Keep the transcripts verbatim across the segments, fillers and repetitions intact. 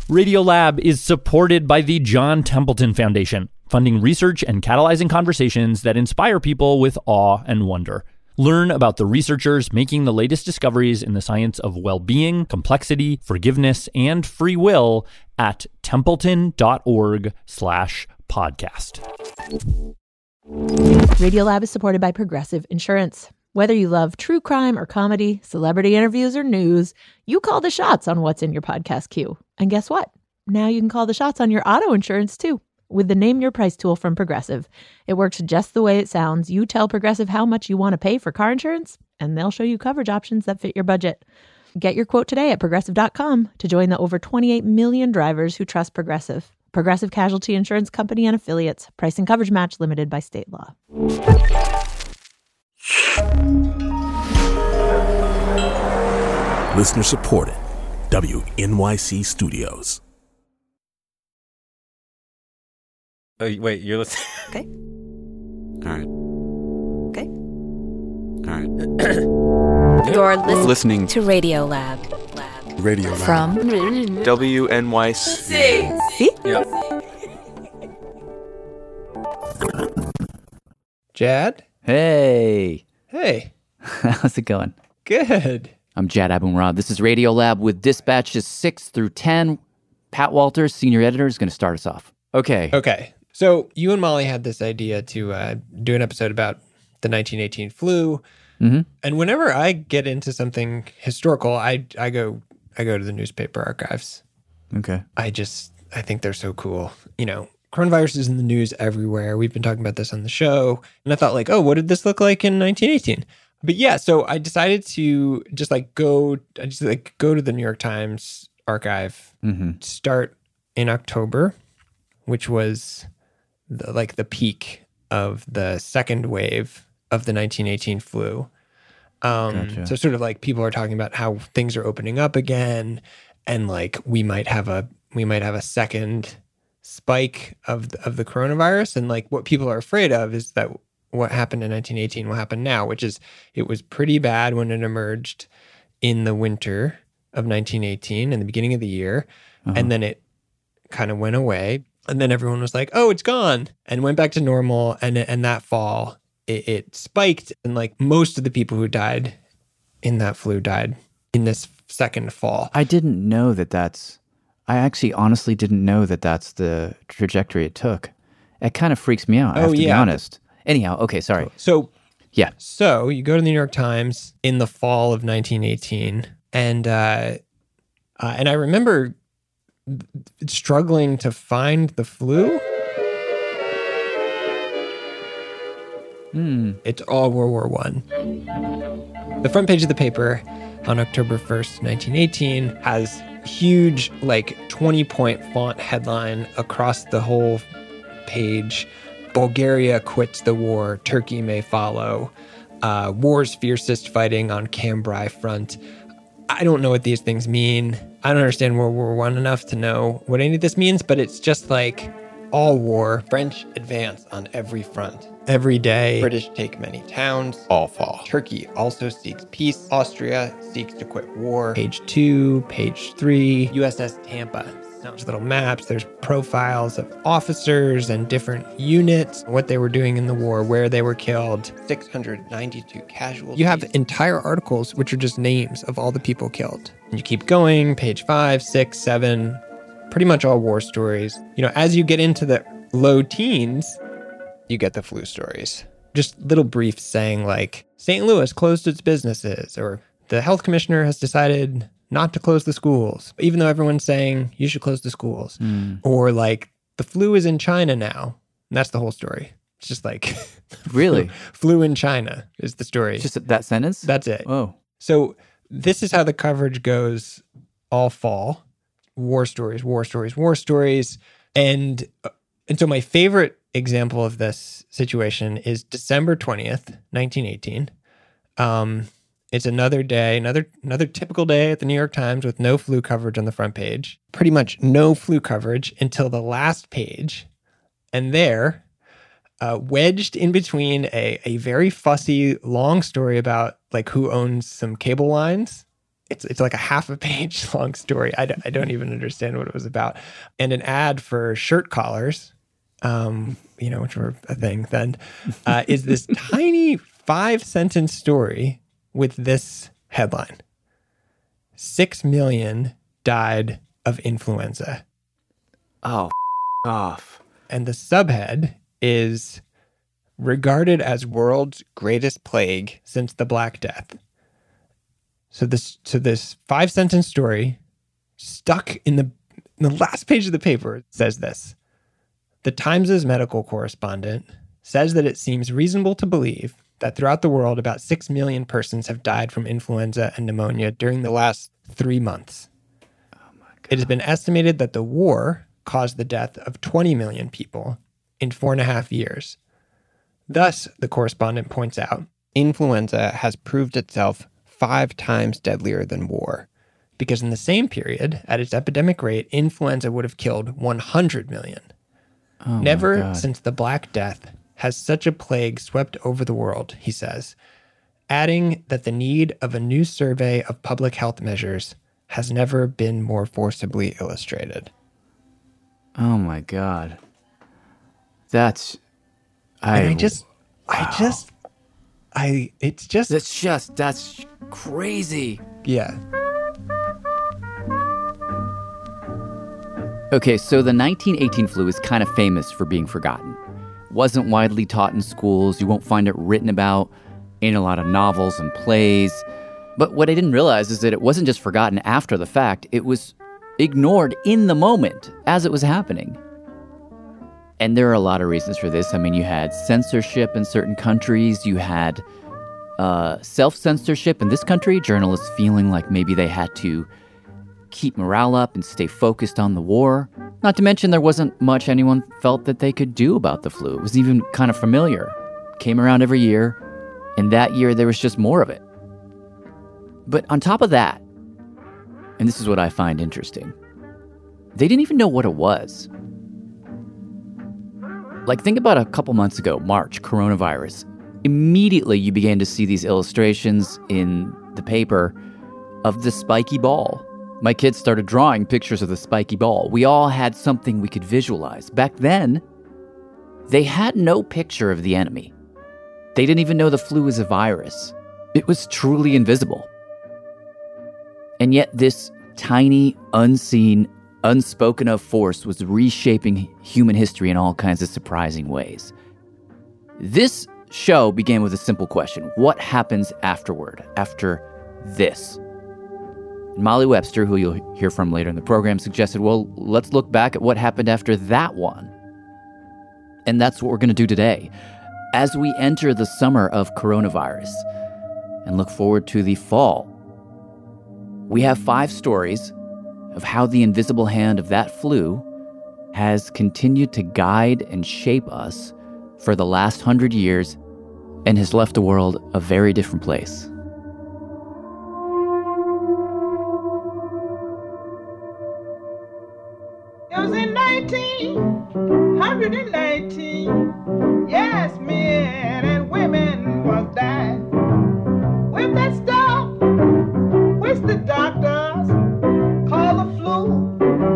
Radiolab is supported by the John Templeton Foundation, funding research and catalyzing conversations that inspire people with awe and wonder. Learn about the researchers making the latest discoveries in the science of well-being, complexity, forgiveness, and free will at templeton.org slash podcast. Radiolab is supported by Progressive Insurance. Whether you love true crime or comedy, celebrity interviews or news, you call the shots on what's in your podcast queue. And guess what? Now you can call the shots on your auto insurance too. With the Name Your Price tool from Progressive. It works just the way it sounds. You tell Progressive how much you want to pay for car insurance, and they'll show you coverage options that fit your budget. Get your quote today at progressive dot com to join the over twenty-eight million drivers who trust Progressive. Progressive Casualty Insurance Company and Affiliates. Price and coverage match limited by state law. Listener supported. W N Y C Studios. Oh, wait, you're listening. Okay. All right. Okay. All right. You're listening, Listening to Radiolab. Lab. Radio Lab. From W N Y C. See? Yep. Jad? Hey, Hey. how's it going? Good. I'm Jad Abumrad. This is Radiolab with dispatches six through ten. Pat Walters, senior editor, is going to start us off. Okay. Okay. So you and Molly had this idea to uh, do an episode about the nineteen eighteen flu. Mm-hmm. And whenever I get into something historical, I I go I go to the newspaper archives. Okay. I just I think they're so cool. You know, coronavirus is in the news everywhere. We've been talking about this on the show. And I thought like, oh, what did this look like in nineteen eighteen? But yeah, so I decided to just like go I just like go to the New York Times archive, Mm-hmm. start in October, which was the, like the peak of the second wave of the nineteen eighteen flu. Um, Gotcha. So sort of like people are talking about how things are opening up again, and like we might have a we might have a second spike of the, of the coronavirus, and like what people are afraid of is that what happened in nineteen eighteen will happen now, which is it was pretty bad when it emerged in the winter of nineteen eighteen, in the beginning of the year, Uh-huh. and then it kind of went away. And then everyone was like, oh, it's gone, and went back to normal. And and that fall, it, it spiked. And like most of the people who died in that flu died in this second fall. I didn't know that that's, I actually honestly didn't know that that's the trajectory it took. It kind of freaks me out, I Oh, have to be yeah. honest. Anyhow, okay, sorry. So Yeah. So you go to the New York Times in the fall of nineteen eighteen, and uh, uh, and I remember struggling to find the flu. Hmm. It's all World War One. The front page of the paper on October first, nineteen eighteen, has huge, like twenty-point font headline across the whole page. Bulgaria quits the war. Turkey may follow. Uh, war's fiercest fighting on Cambrai front. I don't know what these things mean. I don't understand World War One enough to know what any of this means, but it's just like all war. French advance on every front. Every day. British take many towns. All fall. Turkey also seeks peace. Austria seeks to quit war. Page two, page three. U S S Tampa. There's little maps. There's profiles of officers and different units, what they were doing in the war, where they were killed. six hundred ninety-two casualties. You have entire articles which are just names of all the people killed. And you keep going, page five, six, seven, pretty much all war stories. You know, as you get into the low teens, you get the flu stories. Just little briefs saying like, Saint Louis closed its businesses, or the health commissioner has decided not to close the schools, even though everyone's saying you should close the schools. Mm. Or like, the flu is in China now. And that's the whole story. It's just like, Really? flu, flu in China is the story. Just that sentence? That's it. Oh. So this is how the coverage goes all fall. War stories, war stories, war stories. And, and so my favorite example of this situation is December twentieth, nineteen eighteen. Um, It's another day, another another typical day at the New York Times with no flu coverage on the front page. Pretty much no flu coverage until the last page. And there, uh, wedged in between a, a very fussy, long story about like who owns some cable lines It's it's like a half a page long story. I, d- I don't even understand what it was about. And an ad for shirt collars, um, you know, which were a thing then, uh, is this tiny five sentence story with this headline. Six million died of influenza. Oh, f- off. And the subhead is regarded as world's greatest plague since the Black Death. So this, so this five sentence story stuck in the, in the last page of the paper says this. The Times' medical correspondent says that it seems reasonable to believe that throughout the world, about six million persons have died from influenza and pneumonia during the last three months. Oh my God. It has been estimated that the war caused the death of twenty million people in four and a half years. Thus, the correspondent points out, influenza has proved itself five times deadlier than war, because in the same period, at its epidemic rate, influenza would have killed one hundred million. Oh Never since the Black Death has such a plague swept over the world, he says, adding that the need of a new survey of public health measures has never been more forcibly illustrated. Oh my God. That's... I, and I just... wow. I just... I... It's just... That's just... That's crazy. Yeah. Okay, so the nineteen eighteen flu is kind of famous for being forgotten. Wasn't widely taught in schools. You won't find it written about in a lot of novels and plays. But what I didn't realize is that it wasn't just forgotten after the fact. It was ignored in the moment as it was happening. And there are a lot of reasons for this. I mean, you had censorship in certain countries. You had uh, self-censorship in this country. Journalists feeling like maybe they had to keep morale up and stay focused on the war. Not to mention there wasn't much anyone felt that they could do about the flu. It was even kind of familiar. Came around every year, and that year there was just more of it. But on top of that, and this is what I find interesting, they didn't even know what it was. Like, think about a couple months ago, March, coronavirus. Immediately you began to see these illustrations in the paper of the spiky ball. My kids started drawing pictures of the spiky ball. We all had something we could visualize. Back then, they had no picture of the enemy. They didn't even know the flu was a virus. It was truly invisible. And yet this tiny, unseen, unspoken of force was reshaping human history in all kinds of surprising ways. This show began with a simple question. What happens afterward, after this? Molly Webster, who you'll hear from later in the program, suggested, well, let's look back at what happened after that one. And that's what we're going to do today. As we enter the summer of coronavirus and look forward to the fall, we have five stories of how the invisible hand of that flu has continued to guide and shape us for the last hundred years and has left the world a very different place. It was in nineteen nineteen. Yes, men and women was dying with that stuff which the doctors call the flu.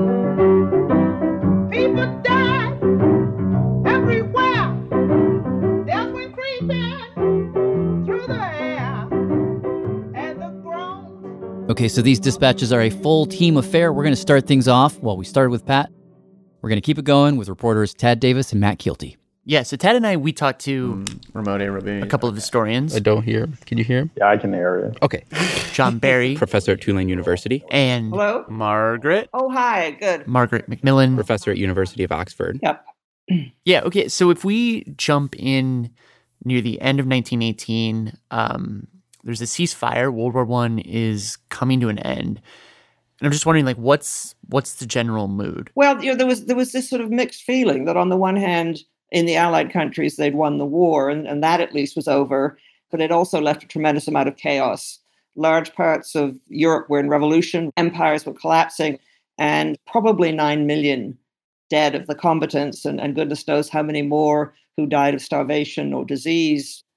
People died everywhere. Death went creeping through the air and the groans. Okay, so these dispatches are a full team affair. We're going to start things off. Well, we started with Pat. We're going to keep it going with reporters Tad Davis and Matt Keelty. Yeah, so Tad and I, we talked to mm, Ramode Rabin, a couple of historians. I don't hear. Can you hear him? Yeah, I can hear you. Okay. John Barry. Professor at Tulane University. And hello? Margaret. Oh, hi. Good. Margaret McMillan. Professor at University of Oxford. Yep. Yeah, okay. So if we jump in near the end of nineteen eighteen, um, there's a ceasefire. World War One is coming to an end. And I'm just wondering, like, what's what's the general mood? Well, you know, there was there was this sort of mixed feeling that on the one hand, in the Allied countries, they'd won the war, and, and that at least was over. But it also left a tremendous amount of chaos. Large parts of Europe were in revolution, empires were collapsing, and probably nine million dead of the combatants, and, and goodness knows how many more who died of starvation or disease.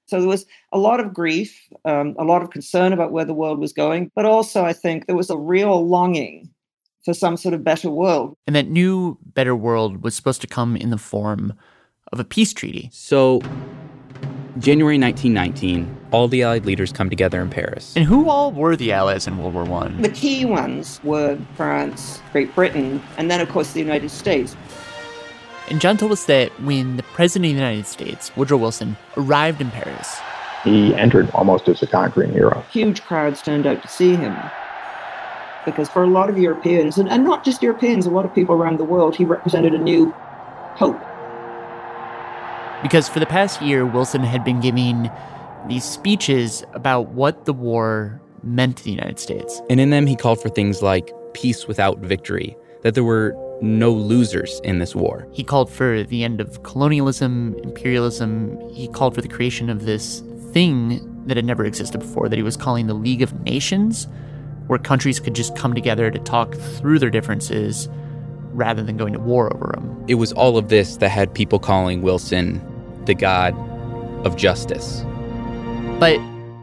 So there was a lot of grief, um, a lot of concern about where the world was going, but also I think there was a real longing for some sort of better world. And that new, better world was supposed to come in the form of a peace treaty. So, January nineteen nineteen, all the Allied leaders come together in Paris. And who all were the Allies in World War One? The key ones were France, Great Britain, and then, of course, the United States. And John told us that when the President of the United States, Woodrow Wilson, arrived in Paris, he entered almost as a conquering hero. Huge crowds turned out to see him. Because for a lot of Europeans, and, and not just Europeans, a lot of people around the world, he represented a new hope. Because for the past year, Wilson had been giving these speeches about what the war meant to the United States. And in them, he called for things like peace without victory, that there were no losers in this war. He called for the end of colonialism, imperialism. He called for the creation of this thing that had never existed before, that he was calling the League of Nations, where countries could just come together to talk through their differences rather than going to war over them. It was all of this that had people calling Wilson the god of justice. But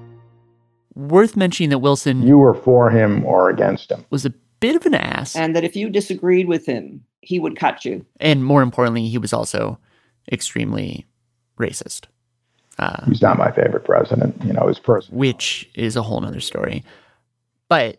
worth mentioning that Wilson... You were for him or against him. ...was a bit of an ass. And that if you disagreed with him, he would cut you. And more importantly, he was also extremely racist. Uh, He's not my favorite president, you know, his person. Which is a whole nother story. But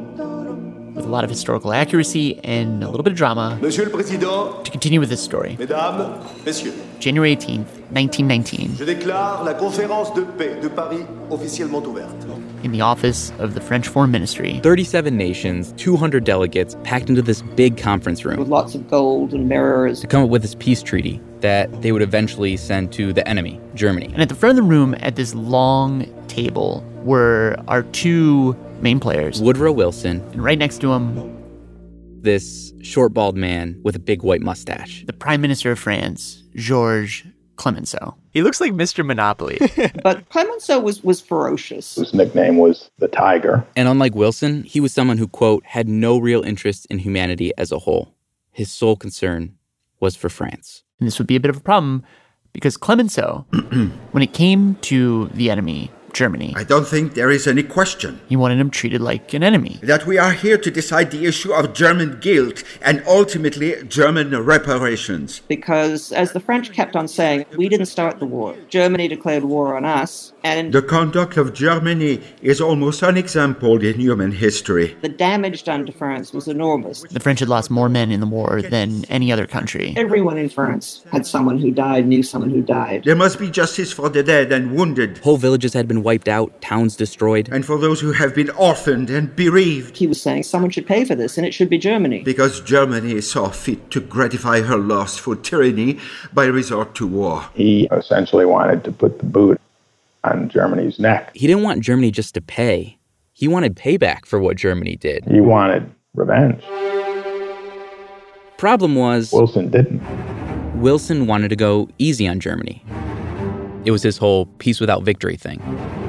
with a lot of historical accuracy and a little bit of drama, Monsieur le Président, to continue with this story. Mesdames, Messieurs, January eighteenth, nineteen nineteen. Je déclare la conférence de paix de Paris officiellement ouverte. In the office of the French Foreign Ministry. thirty-seven nations, two hundred delegates packed into this big conference room. With lots of gold and mirrors. To come up with this peace treaty that they would eventually send to the enemy, Germany. And at the front of the room, at this long table, were our two main players. Woodrow Wilson. And right next to him, this short, bald man with a big white mustache. The Prime Minister of France, Georges Clemenceau. He looks like Mister Monopoly. But Clemenceau was, was ferocious. His nickname was the Tiger. And unlike Wilson, he was someone who, quote, had no real interest in humanity as a whole. His sole concern was for France. And this would be a bit of a problem because Clemenceau, when it came to the enemy, Germany. I don't think there is any question. He wanted him treated like an enemy. That we are here to decide the issue of German guilt and ultimately German reparations. Because as the French kept on saying, we didn't start the war. Germany declared war on us. And the conduct of Germany is almost unexampled in human history. The damage done to France was enormous. The French had lost more men in the war than any other country. Everyone in France had someone who died, knew someone who died. There must be justice for the dead and wounded. Whole villages had been wiped out, towns destroyed. And for those who have been orphaned and bereaved. He was saying someone should pay for this, and it should be Germany. Because Germany saw fit to gratify her lustful tyranny by resort to war. He essentially wanted to put the boot on Germany's neck. He didn't want Germany just to pay. He wanted payback for what Germany did. He wanted revenge. Problem was... Wilson didn't. Wilson wanted to go easy on Germany. It was his whole peace without victory thing.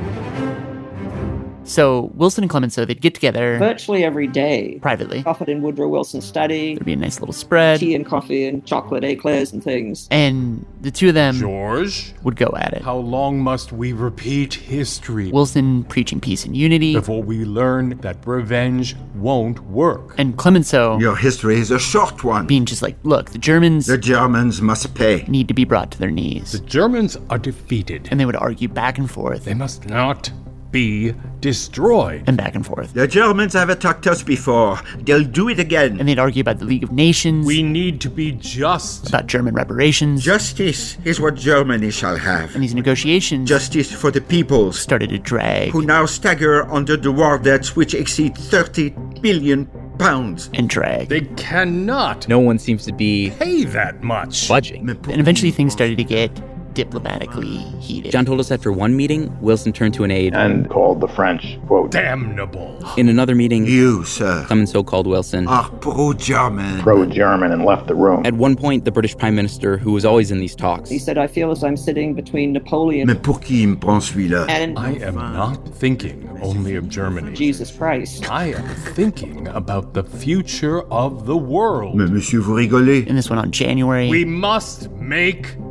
So Wilson and Clemenceau, they'd get together virtually every day, privately. Often in Woodrow Wilson's study. There'd be a nice little spread. Tea and coffee and chocolate eclairs and things. And the two of them George, would go at it. How long must we repeat history? Wilson preaching peace and unity. Before we learn that revenge won't work. And Clemenceau... Your history is a short one. Being just like, look, the Germans... The Germans must pay. Need to be brought to their knees. The Germans are defeated. And they would argue back and forth. They must not be destroyed. And back and forth. The Germans have attacked us before. They'll do it again. And they'd argue about the League of Nations. We need to be just. About German reparations. Justice is what Germany shall have. And these negotiations. Justice for the peoples. Started to drag. Who now stagger under the war debts which exceed thirty billion pounds. And drag. They cannot. No one seems to be. Pay that much. Budging. And eventually things started to get diplomatically heated. John told us after one meeting, Wilson turned to an aide and called the French, quote, damnable. In another meeting, you, sir, Clemenceau called Wilson are pro-German. Pro-German and left the room. At one point, the British Prime Minister, who was always in these talks, he said, I feel as I'm sitting between Napoleon Mais pour qui me prend celui-là? and I am not thinking only of Germany. Jesus Christ. I am thinking about the future of the world. Mais monsieur, vous rigolez. And this went on January. We must make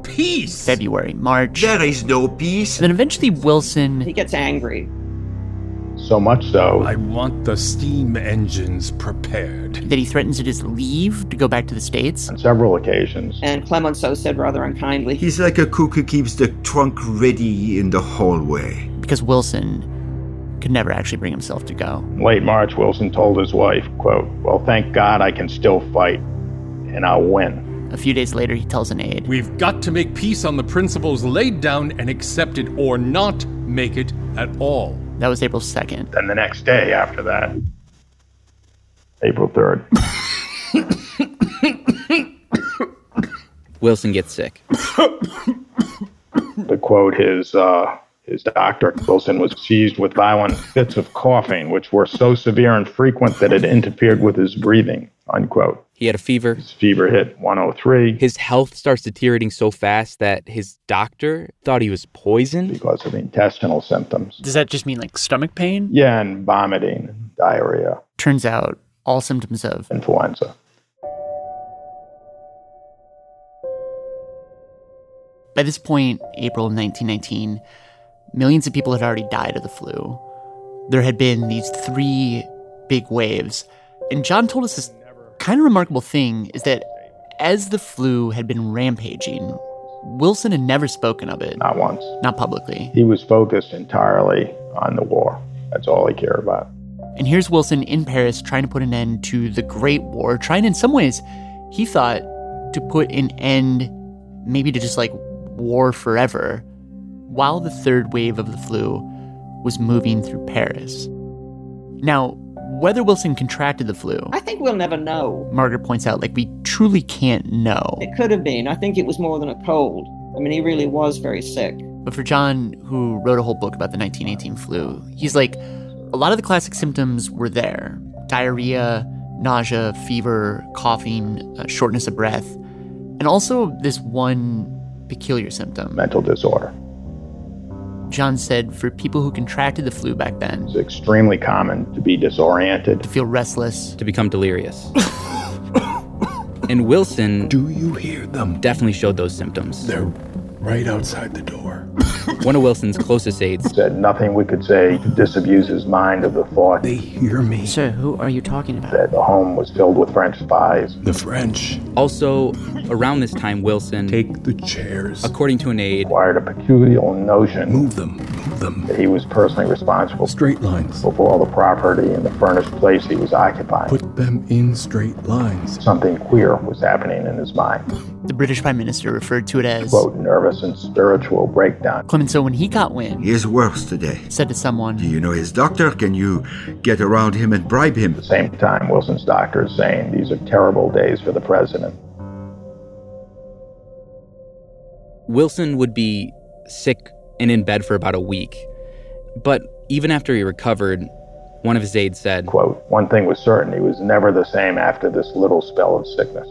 peace. February, March. There is no peace. And then eventually Wilson... He gets angry. So much so. I want the steam engines prepared. That he threatens to just leave to go back to the States. On several occasions. And Clemenceau said rather unkindly, He's like a cook who keeps the trunk ready in the hallway. Because Wilson could never actually bring himself to go. In late March, Wilson told his wife, quote, well, thank God I can still fight, and I'll win. A few days later, he tells an aide, We've got to make peace on the principles laid down and accept it or not make it at all. That was April second. Then the next day after that, April third. Wilson gets sick. To quote his, uh, his doctor, Wilson was seized with violent fits of coughing, which were so severe and frequent that it interfered with his breathing, unquote. He had a fever. His fever hit one oh three. His health starts deteriorating so fast that his doctor thought he was poisoned. Because of intestinal symptoms. Does that just mean like stomach pain? Yeah, and vomiting, and diarrhea. Turns out, all symptoms of influenza. By this point, April of nineteen nineteen, millions of people had already died of the flu. There had been these three big waves. And John told us this kind of remarkable thing is that as the flu had been rampaging, Wilson had never spoken of it. Not once. Not publicly. He was focused entirely on the war. That's all he cared about. And here's Wilson in Paris trying to put an end to the Great War, trying in some ways, he thought, to put an end maybe to just like war forever, while the third wave of the flu was moving through Paris. Now, whether Wilson contracted the flu, I think we'll never know. Margaret points out, like, we truly can't know. It could have been. I think it was more than a cold. I mean, he really was very sick. But for John, who wrote a whole book about the nineteen eighteen flu, he's like, a lot of the classic symptoms were there. Diarrhea, nausea, fever, coughing, uh, shortness of breath, and also this one peculiar symptom. Mental disorder. John said for people who contracted the flu back then, it's extremely common to be disoriented, to feel restless, to become delirious. And Wilson, do you hear them? Definitely showed those symptoms. They're right outside the door. One of Wilson's closest aides said nothing we could say to disabuse his mind of the thought. They hear me. Sir, who are you talking about? That the home was filled with French spies. The French. Also, around this time, Wilson, take the chairs. According to an aide, acquired a peculiar notion. Move them. Move them. That he was personally responsible. Straight lines. For all the property and the furnished place he was occupying. Put them in straight lines. Something queer was happening in his mind. The British Prime Minister referred to it as, quote, nervous and spiritual breakdown. Clemenceau, when he got wind, he is worse today, said to someone, do you know his doctor? Can you get around him and bribe him? At the same time, Wilson's doctor is saying these are terrible days for the president. Wilson would be sick and in bed for about a week. But even after he recovered, one of his aides said, quote, one thing was certain, he was never the same after this little spell of sickness.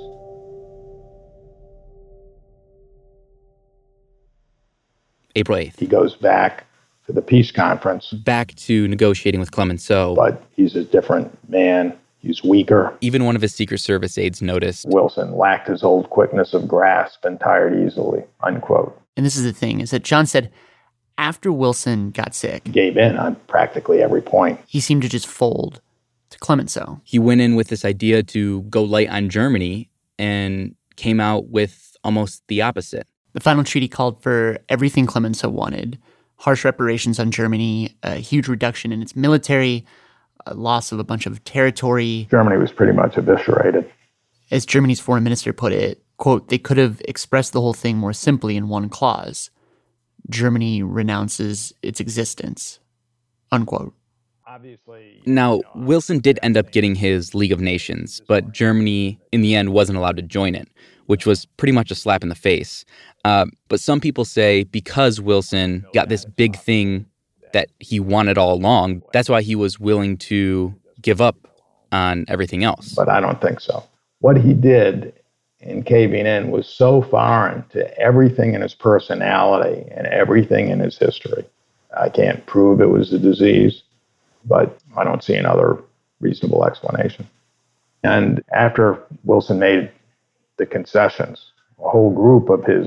April eighth. He goes back to the peace conference. Back to negotiating with Clemenceau. But he's a different man. He's weaker. Even one of his Secret Service aides noticed Wilson lacked his old quickness of grasp and tired easily, unquote. And this is the thing, is that John said after Wilson got sick, he gave in on practically every point. He seemed to just fold to Clemenceau. He went in with this idea to go light on Germany and came out with almost the opposite. The final treaty called for everything Clemenceau wanted: harsh reparations on Germany, a huge reduction in its military, a loss of a bunch of territory. Germany was pretty much eviscerated. As Germany's foreign minister put it, quote, they could have expressed the whole thing more simply in one clause. Germany renounces its existence, unquote. Obviously. Now, Wilson did end up getting his League of Nations, but Germany, in the end, wasn't allowed to join it, which was pretty much a slap in the face. Uh, but some people say because Wilson got this big thing that he wanted all along, that's why he was willing to give up on everything else. But I don't think so. What he did in caving in was so foreign to everything in his personality and everything in his history. I can't prove it was a disease, but I don't see another reasonable explanation. And after Wilson made the concessions, a whole group of his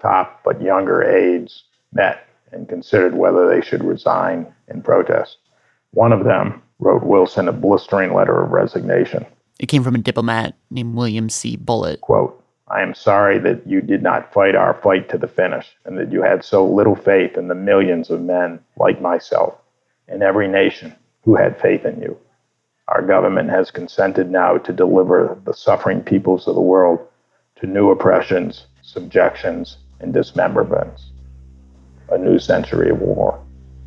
top but younger aides met and considered whether they should resign in protest. One of them wrote Wilson a blistering letter of resignation. It came from a diplomat named William C. Bullitt. Quote, I am sorry that you did not fight our fight to the finish and that you had so little faith in the millions of men like myself in every nation who had faith in you. Our government has consented now to deliver the suffering peoples of the world to new oppressions, subjections, and dismemberments. A new century of war.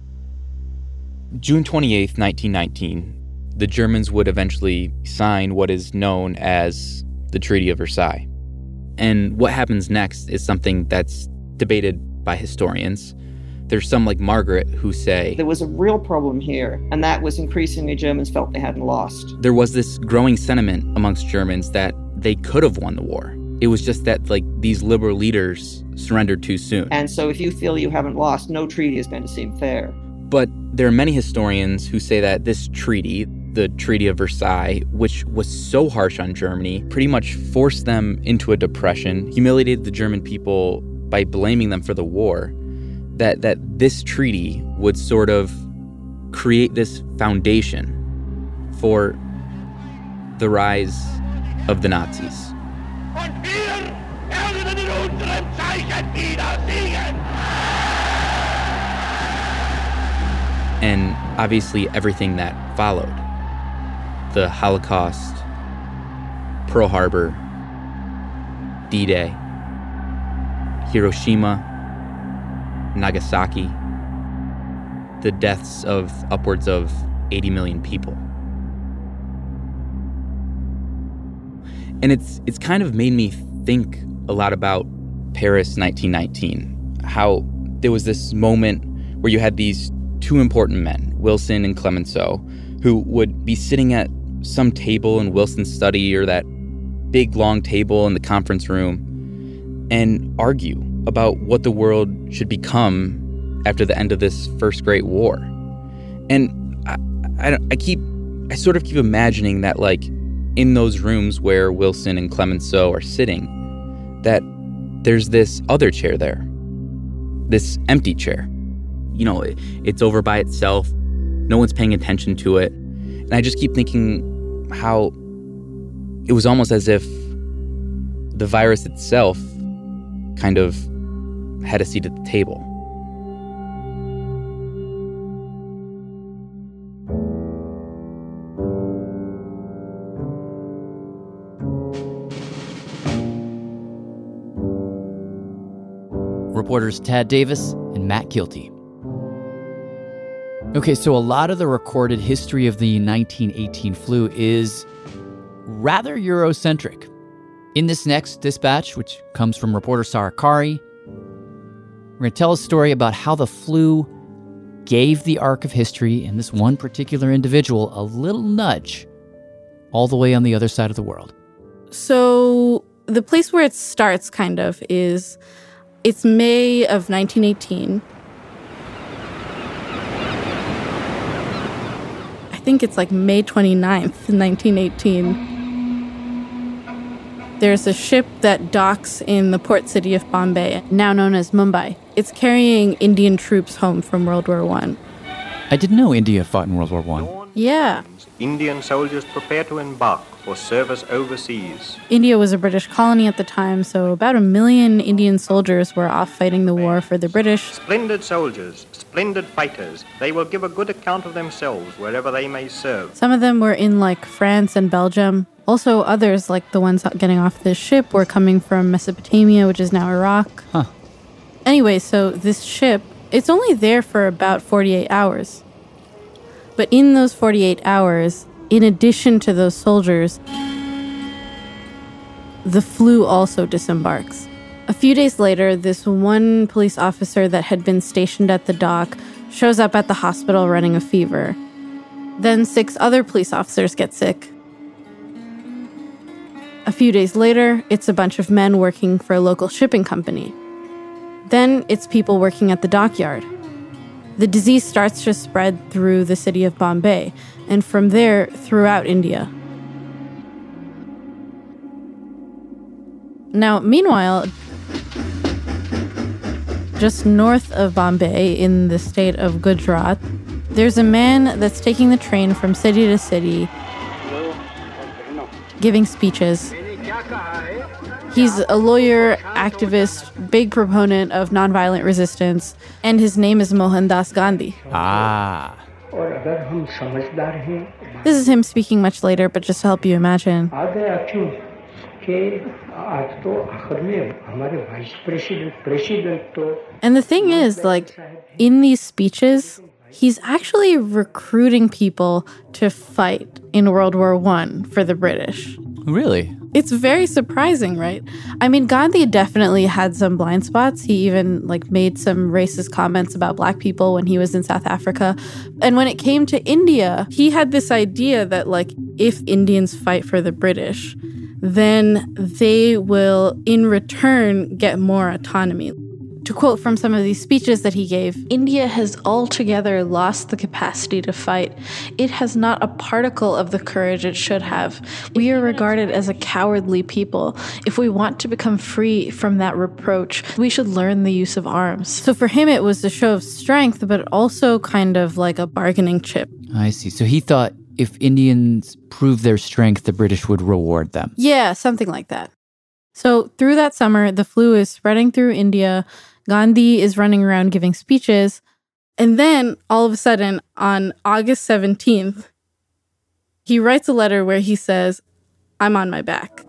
June twenty-eighth, nineteen nineteen, the Germans would eventually sign what is known as the Treaty of Versailles. And what happens next is something that's debated by historians. There's some like Margaret who say there was a real problem here, and that was increasingly Germans felt they hadn't lost. There was this growing sentiment amongst Germans that they could have won the war. It was just that like these liberal leaders surrendered too soon. And so if you feel you haven't lost, no treaty is going to seem fair. But there are many historians who say that this treaty, the Treaty of Versailles, which was so harsh on Germany, pretty much forced them into a depression, humiliated the German people by blaming them for the war, that, that this treaty would sort of create this foundation for the rise of the Nazis. And obviously everything that followed. The Holocaust, Pearl Harbor, D-Day, Hiroshima, Nagasaki, the deaths of upwards of eighty million people. And it's it's kind of made me think a lot about Paris nineteen nineteen, how there was this moment where you had these two important men, Wilson and Clemenceau, who would be sitting at some table in Wilson's study or that big long table in the conference room and argue about what the world should become after the end of this first Great War. And I, I, I keep, I sort of keep imagining that like in those rooms where Wilson and Clemenceau are sitting, that there's this other chair there, this empty chair. You know, it, it's over by itself. No one's paying attention to it. And I just keep thinking how it was almost as if the virus itself kind of had a seat at the table. Reporters Tad Davis and Matt Kilty. Okay, so a lot of the recorded history of the nineteen eighteen flu is rather Eurocentric. In this next dispatch, which comes from reporter Sarah Qari, we're going to tell a story about how the flu gave the arc of history and this one particular individual a little nudge all the way on the other side of the world. So the place where it starts, kind of, is it's May of nineteen eighteen. I think it's like May twenty-ninth, nineteen eighteen. There's a ship that docks in the port city of Bombay, now known as Mumbai. It's carrying Indian troops home from World War One. I didn't know India fought in World War One. Yeah. Indian soldiers prepare to embark for service overseas. India was a British colony at the time, so about a million Indian soldiers were off fighting the war for the British. Splendid soldiers, splendid fighters. They will give a good account of themselves wherever they may serve. Some of them were in, like, France and Belgium. Also, others, like the ones getting off this ship, were coming from Mesopotamia, which is now Iraq. Huh. Anyway, so this ship, it's only there for about forty-eight hours. But in those forty-eight hours, in addition to those soldiers, the flu also disembarks. A few days later, this one police officer that had been stationed at the dock shows up at the hospital running a fever. Then six other police officers get sick. A few days later, it's a bunch of men working for a local shipping company. Then it's people working at the dockyard. The disease starts to spread through the city of Bombay, and from there, throughout India. Now, meanwhile, just north of Bombay in the state of Gujarat, there's a man that's taking the train from city to city, giving speeches. He's a lawyer, activist, big proponent of nonviolent resistance, and his name is Mohandas Gandhi. Ah. This is him speaking much later, but just to help you imagine. And the thing is, like, in these speeches, he's actually recruiting people to fight in World War One for the British. Really? It's very surprising, right? I mean, Gandhi definitely had some blind spots. He even like made some racist comments about black people when he was in South Africa. And when it came to India, he had this idea that like if Indians fight for the British, then they will in return get more autonomy. To quote from some of these speeches that he gave, India has altogether lost the capacity to fight. It has not a particle of the courage it should have. We are regarded as a cowardly people. If we want to become free from that reproach, we should learn the use of arms. So for him, it was a show of strength, but also kind of like a bargaining chip. I see. So he thought if Indians proved their strength, the British would reward them. Yeah, something like that. So through that summer, the flu is spreading through India. Gandhi is running around giving speeches. And then, all of a sudden, on August seventeenth, he writes a letter where he says, "I'm on my back."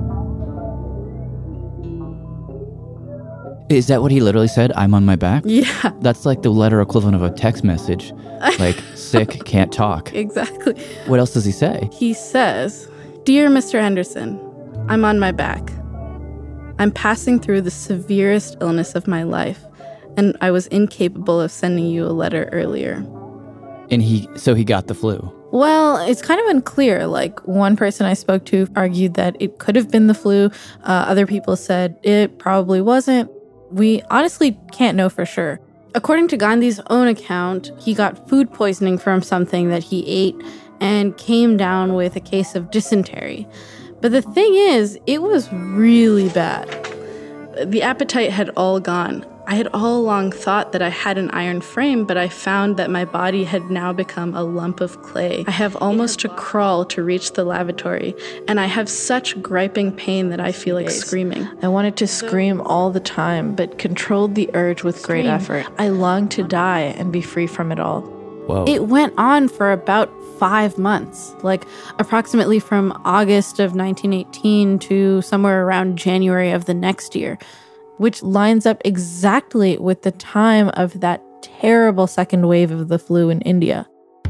Is that what he literally said? I'm on my back? Yeah. That's like the letter equivalent of a text message. Like, sick, can't talk. Exactly. What else does he say? He says, "Dear Mister Henderson, I'm on my back. I'm passing through the severest illness of my life, and I was incapable of sending you a letter earlier." And he, so he got the flu. Well, it's kind of unclear. Like, one person I spoke to argued that it could have been the flu. Uh, other people said it probably wasn't. We honestly can't know for sure. According to Gandhi's own account, he got food poisoning from something that he ate and came down with a case of dysentery. But the thing is, it was really bad. The appetite had all gone. I had all along thought that I had an iron frame, but I found that my body had now become a lump of clay. I have almost to crawl to reach the lavatory, and I have such griping pain that I feel like screaming. I wanted to scream all the time, but controlled the urge with great effort. I longed to die and be free from it all. Whoa. It went on for about five months, like approximately from August of nineteen eighteen to somewhere around January of the next year, which lines up exactly with the time of that terrible second wave of the flu in India.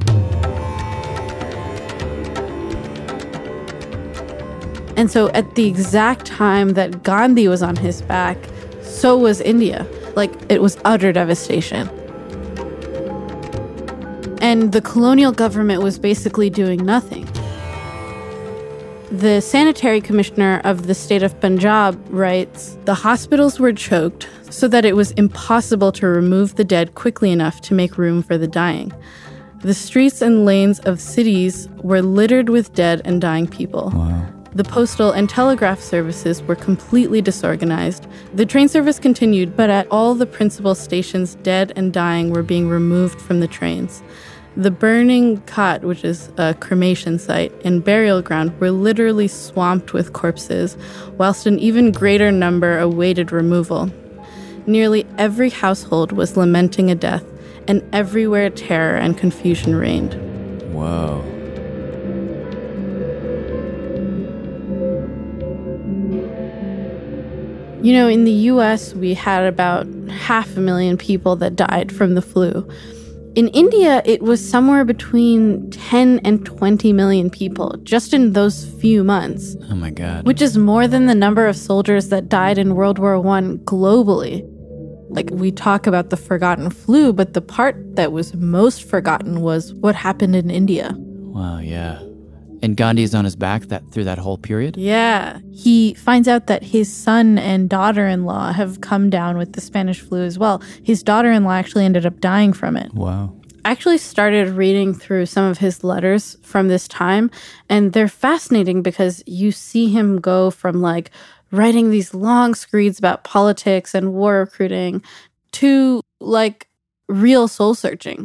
And so at the exact time that Gandhi was on his back, so was India. Like, it was utter devastation. And the colonial government was basically doing nothing. The sanitary commissioner of the state of Punjab writes, "The hospitals were choked so that it was impossible to remove the dead quickly enough to make room for the dying. The streets and lanes of cities were littered with dead and dying people. Wow. The postal and telegraph services were completely disorganized. The train service continued, but at all the principal stations, dead and dying were being removed from the trains. The burning cot, which is a cremation site, and burial ground were literally swamped with corpses, whilst an even greater number awaited removal. Nearly every household was lamenting a death, and everywhere terror and confusion reigned." Whoa. You know, in the U S, we had about half a million people that died from the flu. In India, it was somewhere between ten and twenty million people just in those few months. Oh my God. Which is more than the number of soldiers that died in World War One globally. Like, we talk about the forgotten flu, but the part that was most forgotten was what happened in India. Wow, yeah. And Gandhi's on his back that through that whole period? Yeah. He finds out that his son and daughter-in-law have come down with the Spanish flu as well. His daughter-in-law actually ended up dying from it. Wow. I actually started reading through some of his letters from this time, and they're fascinating because you see him go from, like, writing these long screeds about politics and war recruiting to, like, real soul-searching.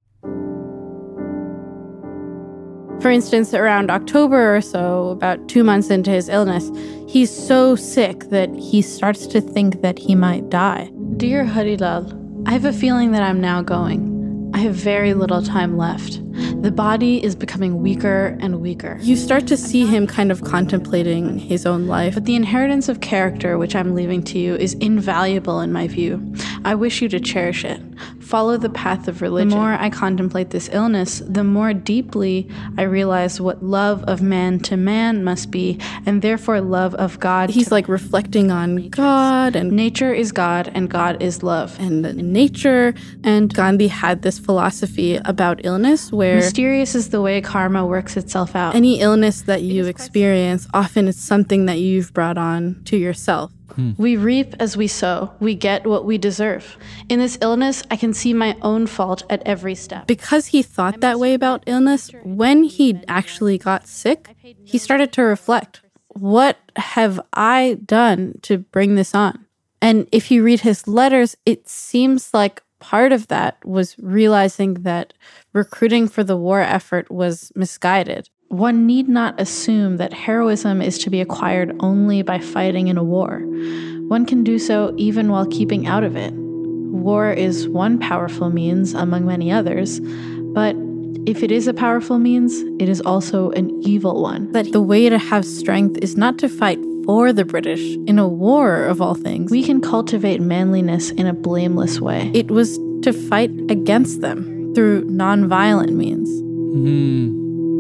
For instance, around October or so, about two months into his illness, he's so sick that he starts to think that he might die. Dear Harilal, I have a feeling that I'm now going. I have very little time left. The body is becoming weaker and weaker. You start to see him kind of contemplating his own life. But the inheritance of character which I'm leaving to you is invaluable in my view. I wish you to cherish it. Follow the path of religion. The more I contemplate this illness, the more deeply I realize what love of man to man must be, and therefore love of God. He's like reflecting on God, and nature is God, and God is love. And nature, and Gandhi had this philosophy about illness where mysterious is the way karma works itself out. Any illness that you experience, often it's something that you've brought on to yourself. Hmm. We reap as we sow. We get what we deserve. In this illness, I can see my own fault at every step. Because he thought that way about illness, when he actually got sick, he started to reflect, what have I done to bring this on? And if you read his letters, it seems like part of that was realizing that recruiting for the war effort was misguided. One need not assume that heroism is to be acquired only by fighting in a war. One can do so even while keeping out of it. War is one powerful means among many others, but if it is a powerful means, it is also an evil one. That the way to have strength is not to fight for the British in a war, of all things. We can cultivate manliness in a blameless way. It was to fight against them through nonviolent means. Mm-hmm.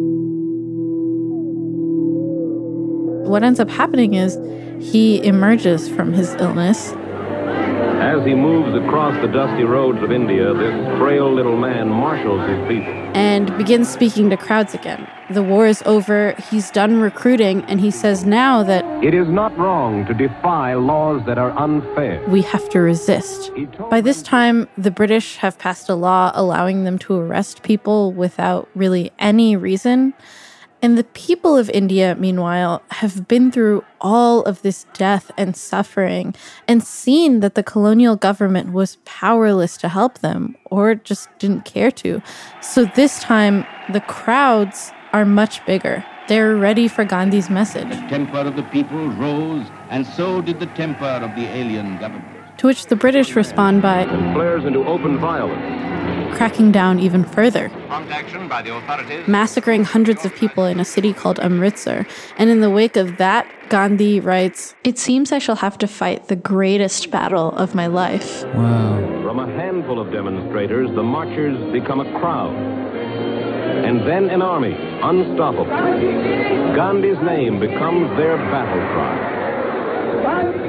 What ends up happening is he emerges from his illness. As he moves across the dusty roads of India, this frail little man marshals his people and begins speaking to crowds again. The war is over, he's done recruiting, and he says now that it is not wrong to defy laws that are unfair. We have to resist. By this time, the British have passed a law allowing them to arrest people without really any reason. And the people of India, meanwhile, have been through all of this death and suffering and seen that the colonial government was powerless to help them or just didn't care to. So this time, the crowds are much bigger. They're ready for Gandhi's message. The temper of the people rose, and so did the temper of the alien government. To which the British respond by and flares into open violence, cracking down even further, prompt action by the authorities, massacring hundreds of people in a city called Amritsar. And in the wake of that, Gandhi writes, "It seems I shall have to fight the greatest battle of my life." Wow. From a handful of demonstrators, the marchers become a crowd. And then an army, unstoppable. Gandhi's name becomes their battle cry.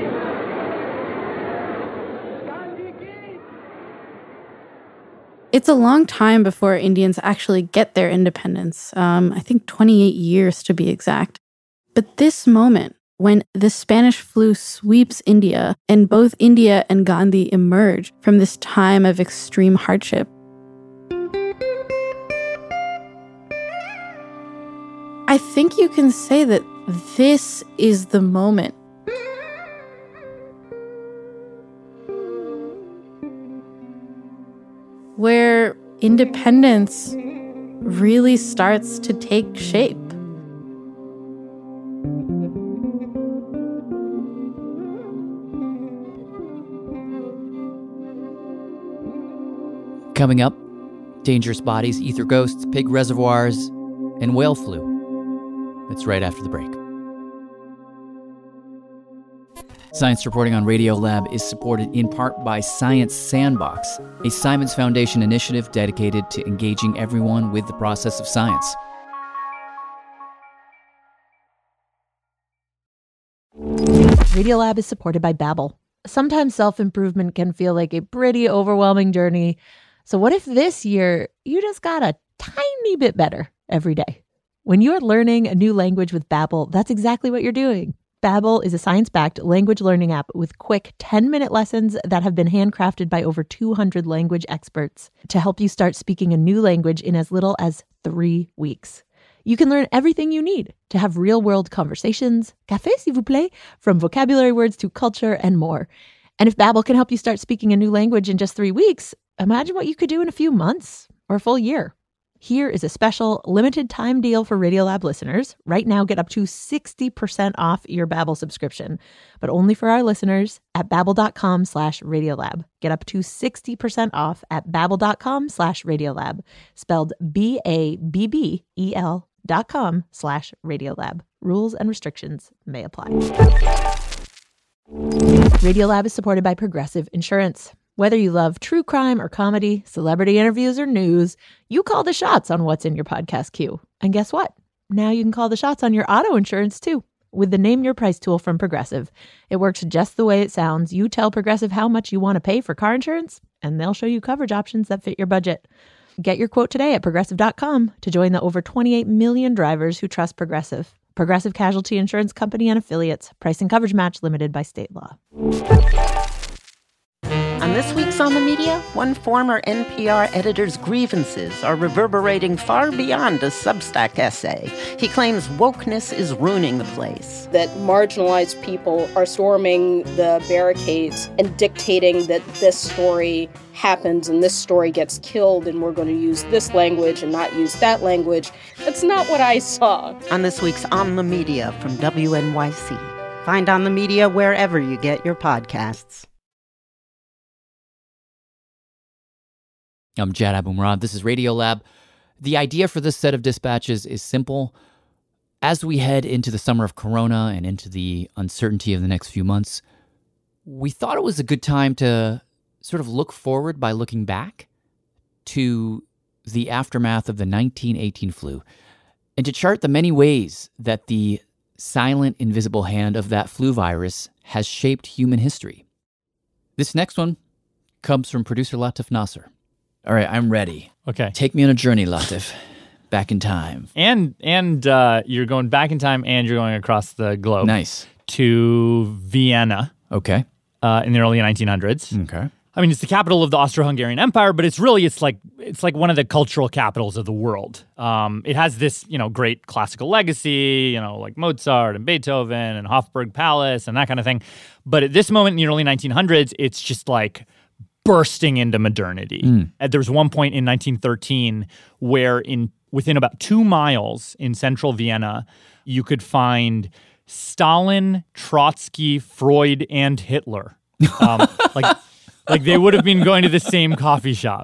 It's a long time before Indians actually get their independence. Um, I think twenty-eight years to be exact. But this moment, when the Spanish flu sweeps India and both India and Gandhi emerge from this time of extreme hardship, I think you can say that this is the moment where independence really starts to take shape. Coming up, dangerous bodies, ether ghosts, pig reservoirs, and whale flu. It's right after the break. Science Reporting on Radiolab is supported in part by Science Sandbox, a Simons Foundation initiative dedicated to engaging everyone with the process of science. Radiolab is supported by Babbel. Sometimes self-improvement can feel like a pretty overwhelming journey. So what if this year you just got a tiny bit better every day? When you're learning a new language with Babbel, that's exactly what you're doing. Babbel is a science-backed language learning app with quick ten-minute lessons that have been handcrafted by over two hundred language experts to help you start speaking a new language in as little as three weeks. You can learn everything you need to have real-world conversations, café s'il vous plaît, from vocabulary words to culture and more. And if Babbel can help you start speaking a new language in just three weeks, imagine what you could do in a few months or a full year. Here is a special limited time deal for Radiolab listeners. Right now, get up to sixty percent off your Babbel subscription, but only for our listeners at babbel.com slash Radiolab. Get up to sixty percent off at babbel.com slash Radiolab, spelled B A B B E L dot com slash Radiolab. Rules and restrictions may apply. Radiolab is supported by Progressive Insurance. Whether you love true crime or comedy, celebrity interviews or news, you call the shots on what's in your podcast queue. And guess what? Now you can call the shots on your auto insurance too with the Name Your Price tool from Progressive. It works just the way it sounds. You tell Progressive how much you want to pay for car insurance, and they'll show you coverage options that fit your budget. Get your quote today at progressive dot com to join the over twenty-eight million drivers who trust Progressive. Progressive Casualty Insurance Company and Affiliates. Price and coverage match limited by state law. On this week's On the Media, one former N P R editor's grievances are reverberating far beyond a Substack essay. He claims wokeness is ruining the place. That marginalized people are storming the barricades and dictating that this story happens and this story gets killed and we're going to use this language and not use that language. That's not what I saw. On this week's On the Media from W N Y C. Find On the Media wherever you get your podcasts. I'm Jad Abumrad. This is Radiolab. The idea for this set of dispatches is simple. As we head into the summer of Corona and into the uncertainty of the next few months, we thought it was a good time to sort of look forward by looking back to the aftermath of the nineteen eighteen flu and to chart the many ways that the silent, invisible hand of that flu virus has shaped human history. This next one comes from producer Latif Nasser. All right, I'm ready. Okay. Take me on a journey, Latif. Back in time. And and uh, you're going back in time and you're going across the globe. Nice. To Vienna. Okay. Uh, in the early nineteen hundreds. Okay. I mean, it's the capital of the Austro-Hungarian Empire, but it's really, it's like it's like one of the cultural capitals of the world. Um, it has this, you know, great classical legacy, you know, like Mozart and Beethoven and Hofburg Palace and that kind of thing. But at this moment in the early nineteen hundreds, it's just like bursting into modernity. Mm. Uh, There was one point in nineteen thirteen where in within about two miles in central Vienna, you could find Stalin, Trotsky, Freud, and Hitler. Um, like, like they would have been going to the same coffee shop.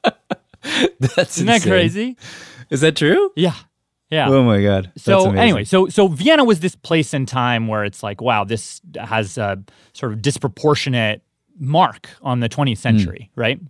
That's Isn't that insane. crazy? Is that true? Yeah. Yeah. Oh my God. That's So amazing. anyway, so so Vienna was this place in time where it's like, wow, this has a sort of disproportionate mark on the twentieth century, mm. right?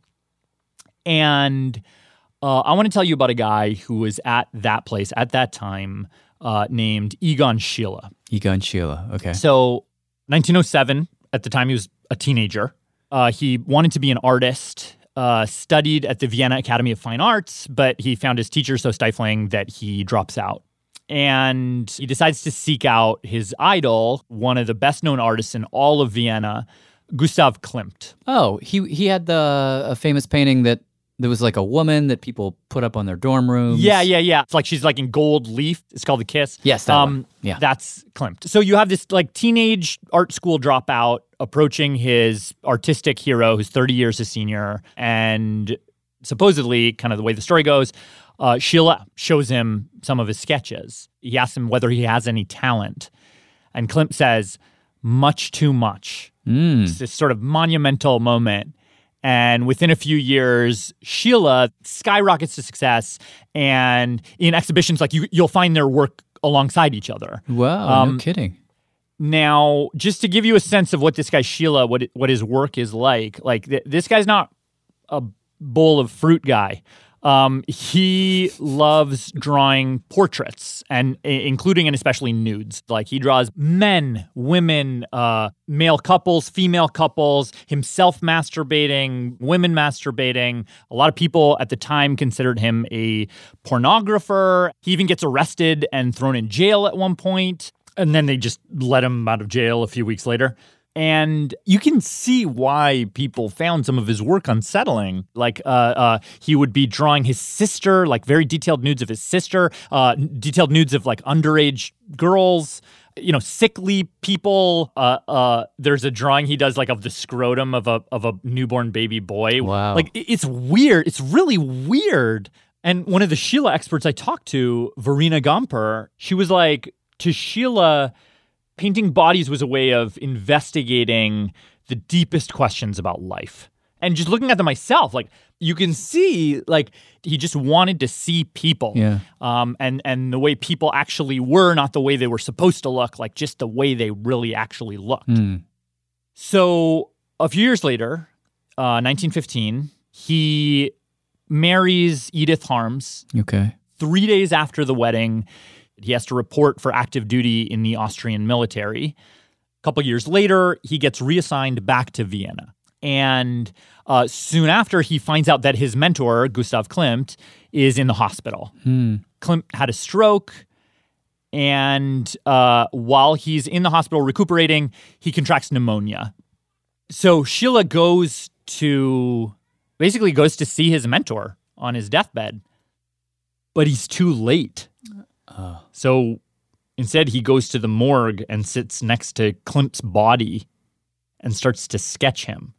And uh, I want to tell you about a guy who was at that place at that time uh, named Egon Schiele. Egon Schiele, okay. So nineteen oh seven, at the time he was a teenager. Uh, he wanted to be an artist, uh, studied at the Vienna Academy of Fine Arts, but he found his teacher so stifling that he drops out. And he decides to seek out his idol, one of the best-known artists in all of Vienna, Gustav Klimt. Oh, he he had the a famous painting that there was like a woman that people put up on their dorm rooms. Yeah, yeah, yeah. It's like she's like in gold leaf. It's called The Kiss. Yes, that one. Yeah. That's Klimt. So you have this like teenage art school dropout approaching his artistic hero who's thirty years his senior. And supposedly, kind of the way the story goes, uh, Schiele shows him some of his sketches. He asks him whether he has any talent. And Klimt says, much too much. Mm. It's this sort of monumental moment. And within a few years, Schiele skyrockets to success. And in exhibitions, like you, you'll find their work alongside each other. Wow, no kidding. Now, just to give you a sense of what this guy Schiele, what what his work is like, like th- this guy's not a bowl of fruit guy. Um, he loves drawing portraits, and uh, including and especially nudes. Like he draws men, women, uh, male couples, female couples, himself masturbating, women masturbating. A lot of people at the time considered him a pornographer. He even gets arrested and thrown in jail at one point, and then they just let him out of jail a few weeks later. And you can see why people found some of his work unsettling. Like, uh, uh, he would be drawing his sister, like very detailed nudes of his sister, uh, detailed nudes of like underage girls, you know, sickly people. Uh, uh, there's a drawing he does like of the scrotum of a of a newborn baby boy. Wow. Like, it's weird. It's really weird. And one of the Sheila experts I talked to, Verena Gomper, she was like, to Sheila, painting bodies was a way of investigating the deepest questions about life. And just looking at them myself, like, you can see, like, he just wanted to see people. Yeah. Um, and, and the way people actually were, not the way they were supposed to look, like, just the way they really actually looked. Mm. So a few years later, uh, nineteen fifteen, he marries Edith Harms. Okay. Three days after the wedding, he has to report for active duty in the Austrian military. A couple years later, he gets reassigned back to Vienna. And uh, soon after, he finds out that his mentor, Gustav Klimt, is in the hospital. Hmm. Klimt had a stroke, and uh, while he's in the hospital recuperating, he contracts pneumonia. So Sheila goes to, basically goes to see his mentor on his deathbed, but he's too late. Uh. So instead, he goes to the morgue and sits next to Klimt's body and starts to sketch him.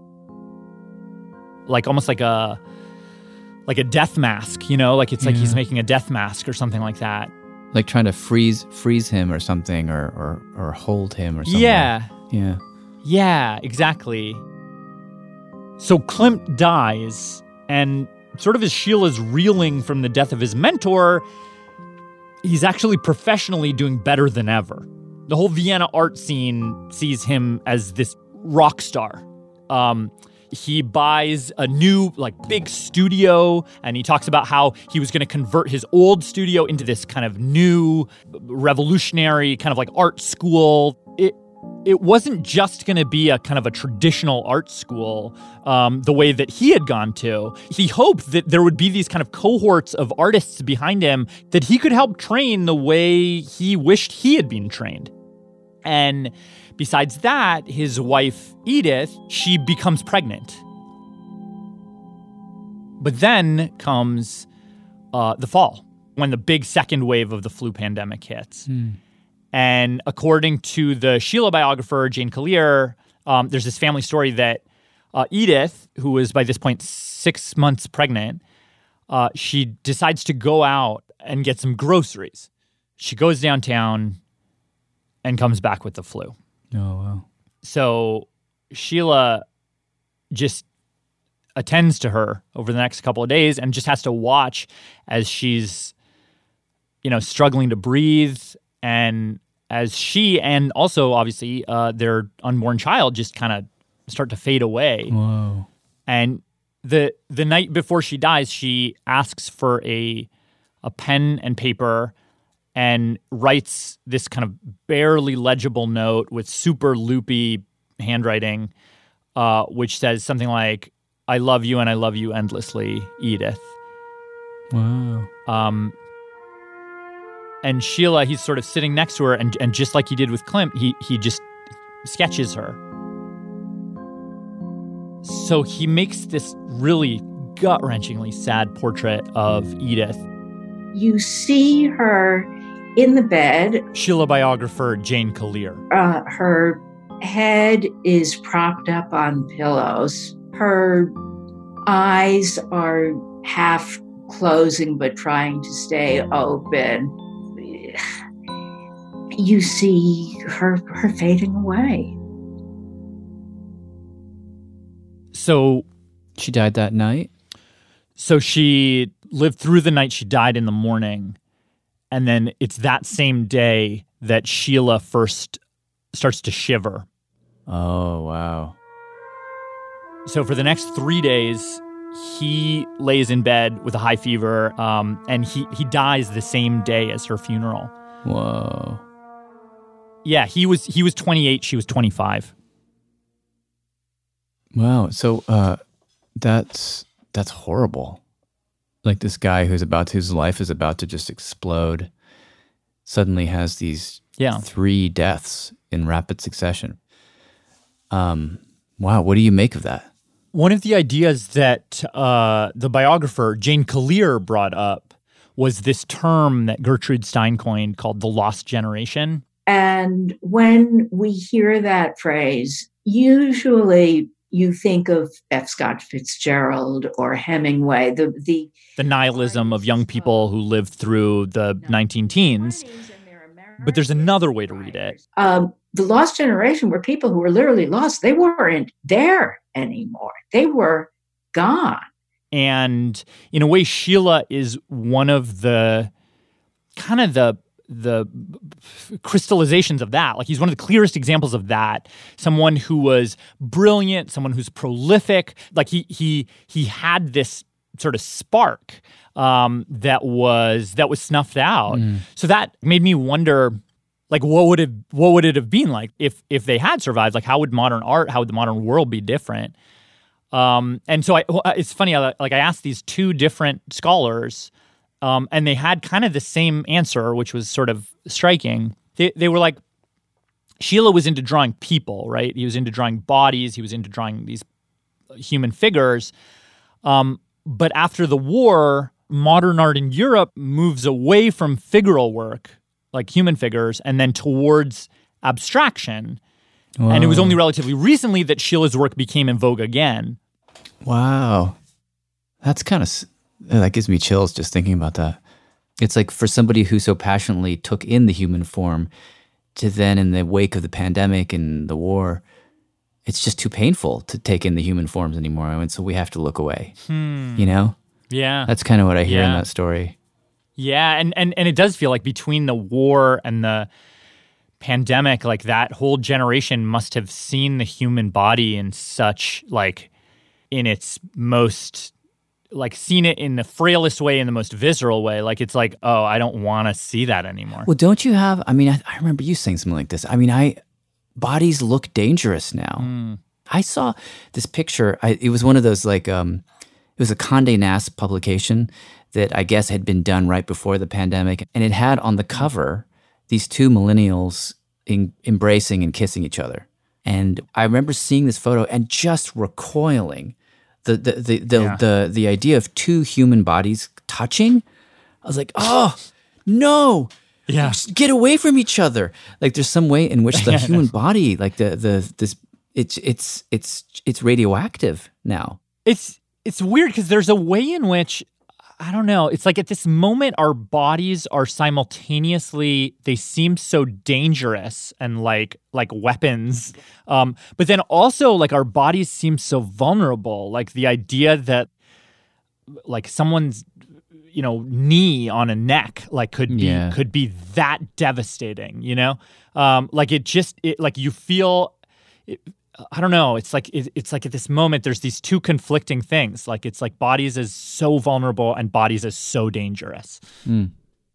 Like almost like a like a death mask, you know? Like it's like Yeah. he's making a death mask or something like that. Like trying to freeze freeze him or something, or or, or hold him or something. Yeah. Yeah. Yeah, exactly. So Klimt dies, and sort of as Sheila's reeling from the death of his mentor, he's actually professionally doing better than ever. The whole Vienna art scene sees him as this rock star. Um, he buys a new, like, big studio, and he talks about how he was going to convert his old studio into this kind of new, revolutionary kind of like art school. It it wasn't just going to be a kind of a traditional art school um, the way that he had gone to. He hoped that there would be these kind of cohorts of artists behind him that he could help train the way he wished he had been trained. And besides that, his wife, Edith, she becomes pregnant. But then comes uh, the fall, when the big second wave of the flu pandemic hits. Hmm. And according to the Sheila biographer, Jane Collier, um, there's this family story that uh, Edith, who was by this point six months pregnant, uh, she decides to go out and get some groceries. She goes downtown and comes back with the flu. Oh, wow. So Sheila just attends to her over the next couple of days and just has to watch as she's, you know, struggling to breathe, and as she and also obviously uh, their unborn child just kind of start to fade away. Whoa. And the the night before she dies, she asks for a a pen and paper and writes this kind of barely legible note with super loopy handwriting, uh, which says something like, "I love you and I love you endlessly, Edith." Wow. Um, and Sheila, he's sort of sitting next to her, and, and just like he did with Klimt, he he just sketches her. So he makes this really gut-wrenchingly sad portrait of Edith. You see her in the bed. Sheila biographer Jane Collier. Uh, her head is propped up on pillows. Her eyes are half closing but trying to stay open. You see her her fading away. So she died that night? So she lived through the night. She died in the morning. And then it's that same day that Sheila first starts to shiver. Oh, wow. So for the next three days, he lays in bed with a high fever, um, and he, he dies the same day as her funeral. Whoa. Yeah, he was he was twenty-eight, she was twenty-five. Wow. So uh, that's that's horrible. Like this guy who's about to, whose life is about to just explode, suddenly has these yeah. three deaths in rapid succession. Um, wow, what do you make of that? One of the ideas that uh, the biographer Jane Collier brought up was this term that Gertrude Stein coined called the lost generation. And when we hear that phrase, usually you think of F. Scott Fitzgerald or Hemingway, the the, the nihilism of young people who lived through the nineteen teens. But there's another way to read it. Um, the lost generation were people who were literally lost. They weren't there anymore. They were gone. And in a way, Sheila is one of the kind of the the crystallizations of that. Like, he's one of the clearest examples of that. Someone who was brilliant, someone who's prolific. Like, he he he had this sort of spark um, that was that was snuffed out. Mm. So that made me wonder, like, what would it what would it have been like if if they had survived? Like, how would modern art, how would the modern world be different? Um, and so I, it's funny, I, like I asked these two different scholars, um, and they had kind of the same answer, which was sort of striking. They, they were like, Sheila was into drawing people, right? He was into drawing bodies. He was into drawing these human figures. Um, but after the war, modern art in Europe moves away from figural work, like human figures, and then towards abstraction. Wow. And it was only relatively recently that Sheila's work became in vogue again. Wow. That's kind of, that gives me chills just thinking about that. It's like for somebody who so passionately took in the human form to then in the wake of the pandemic and the war, it's just too painful to take in the human forms anymore. And so we have to look away, hmm. you know? Yeah. That's kind of what I hear yeah. in that story. Yeah. And, and, and it does feel like between the war and the pandemic, like that whole generation must have seen the human body in such, like, in its most, like, seen it in the frailest way, in the most visceral way. Like, it's like, oh, I don't want to see that anymore. Well, don't you have, I mean, I, I remember you saying something like this. I mean, I, bodies look dangerous now. Mm. I saw this picture. I, it was one of those, like, um, it was a Condé Nast publication that I guess had been done right before the pandemic. And it had on the cover these two millennials in, embracing and kissing each other. And I remember seeing this photo and just recoiling. The the the the, Yeah. the the idea of two human bodies touching, I was like, oh no, yeah, just get away from each other. Like, there's some way in which the human body, like the the this, it's it's it's it's radioactive now. It's it's weird because there's a way in which, I don't know, it's like at this moment our bodies are simultaneously, they seem so dangerous and like like weapons, um, but then also like our bodies seem so vulnerable. Like the idea that like someone's, you know, knee on a neck like could be Yeah. could be that devastating, you know, um, like it just it, like you feel. It, I don't know. It's like it, it's like at this moment, there's these two conflicting things. Like it's like bodies as so vulnerable and bodies as so dangerous. Mm.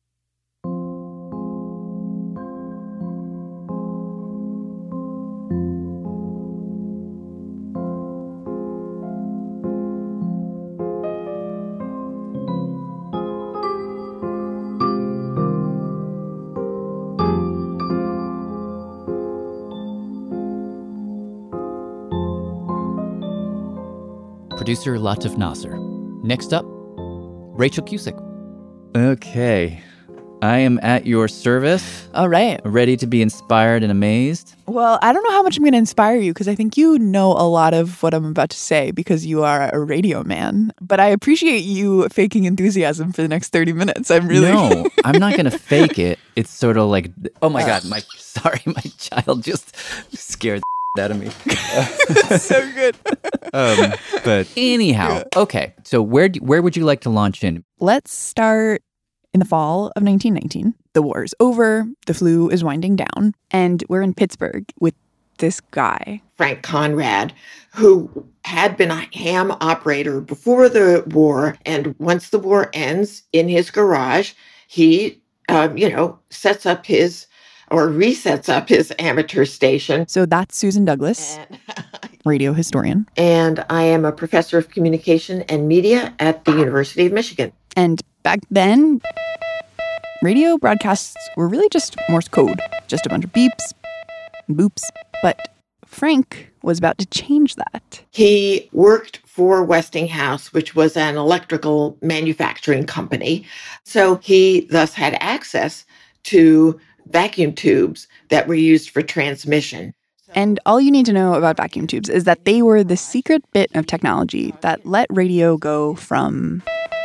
Producer Latif Nasser. Next up, Rachel Cusick. Okay. I am at your service. All right. Ready to be inspired and amazed. Well, I don't know how much I'm going to inspire you because I think you know a lot of what I'm about to say because you are a radio man. But I appreciate you faking enthusiasm for the next thirty minutes. I'm really... No, I'm not going to fake it. It's sort of like, oh my God, my sorry, my child just scared the out of me. So good. um, but anyhow, okay. So where do, where would you like to launch in? Let's start in the fall of nineteen nineteen. The war is over. The flu is winding down. And we're in Pittsburgh with this guy, Frank Conrad, who had been a ham operator before the war. And once the war ends, in his garage, he, um, you know, sets up his or resets up his amateur station. So that's Susan Douglas, and, radio historian. And I am a professor of communication and media at the University of Michigan. And back then, radio broadcasts were really just Morse code, just a bunch of beeps and boops. But Frank was about to change that. He worked for Westinghouse, which was an electrical manufacturing company. So he thus had access to vacuum tubes that were used for transmission. And all you need to know about vacuum tubes is that they were the secret bit of technology that let radio go from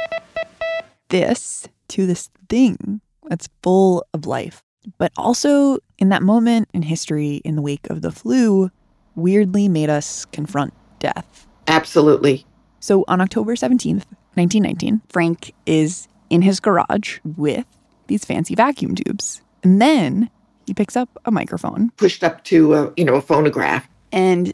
this to this thing that's full of life. But also, in that moment in history, in the wake of the flu, weirdly made us confront death. Absolutely. So on October seventeenth, nineteen nineteen, Frank is in his garage with these fancy vacuum tubes. And then he picks up a microphone. Pushed up to, a, you know, a phonograph. And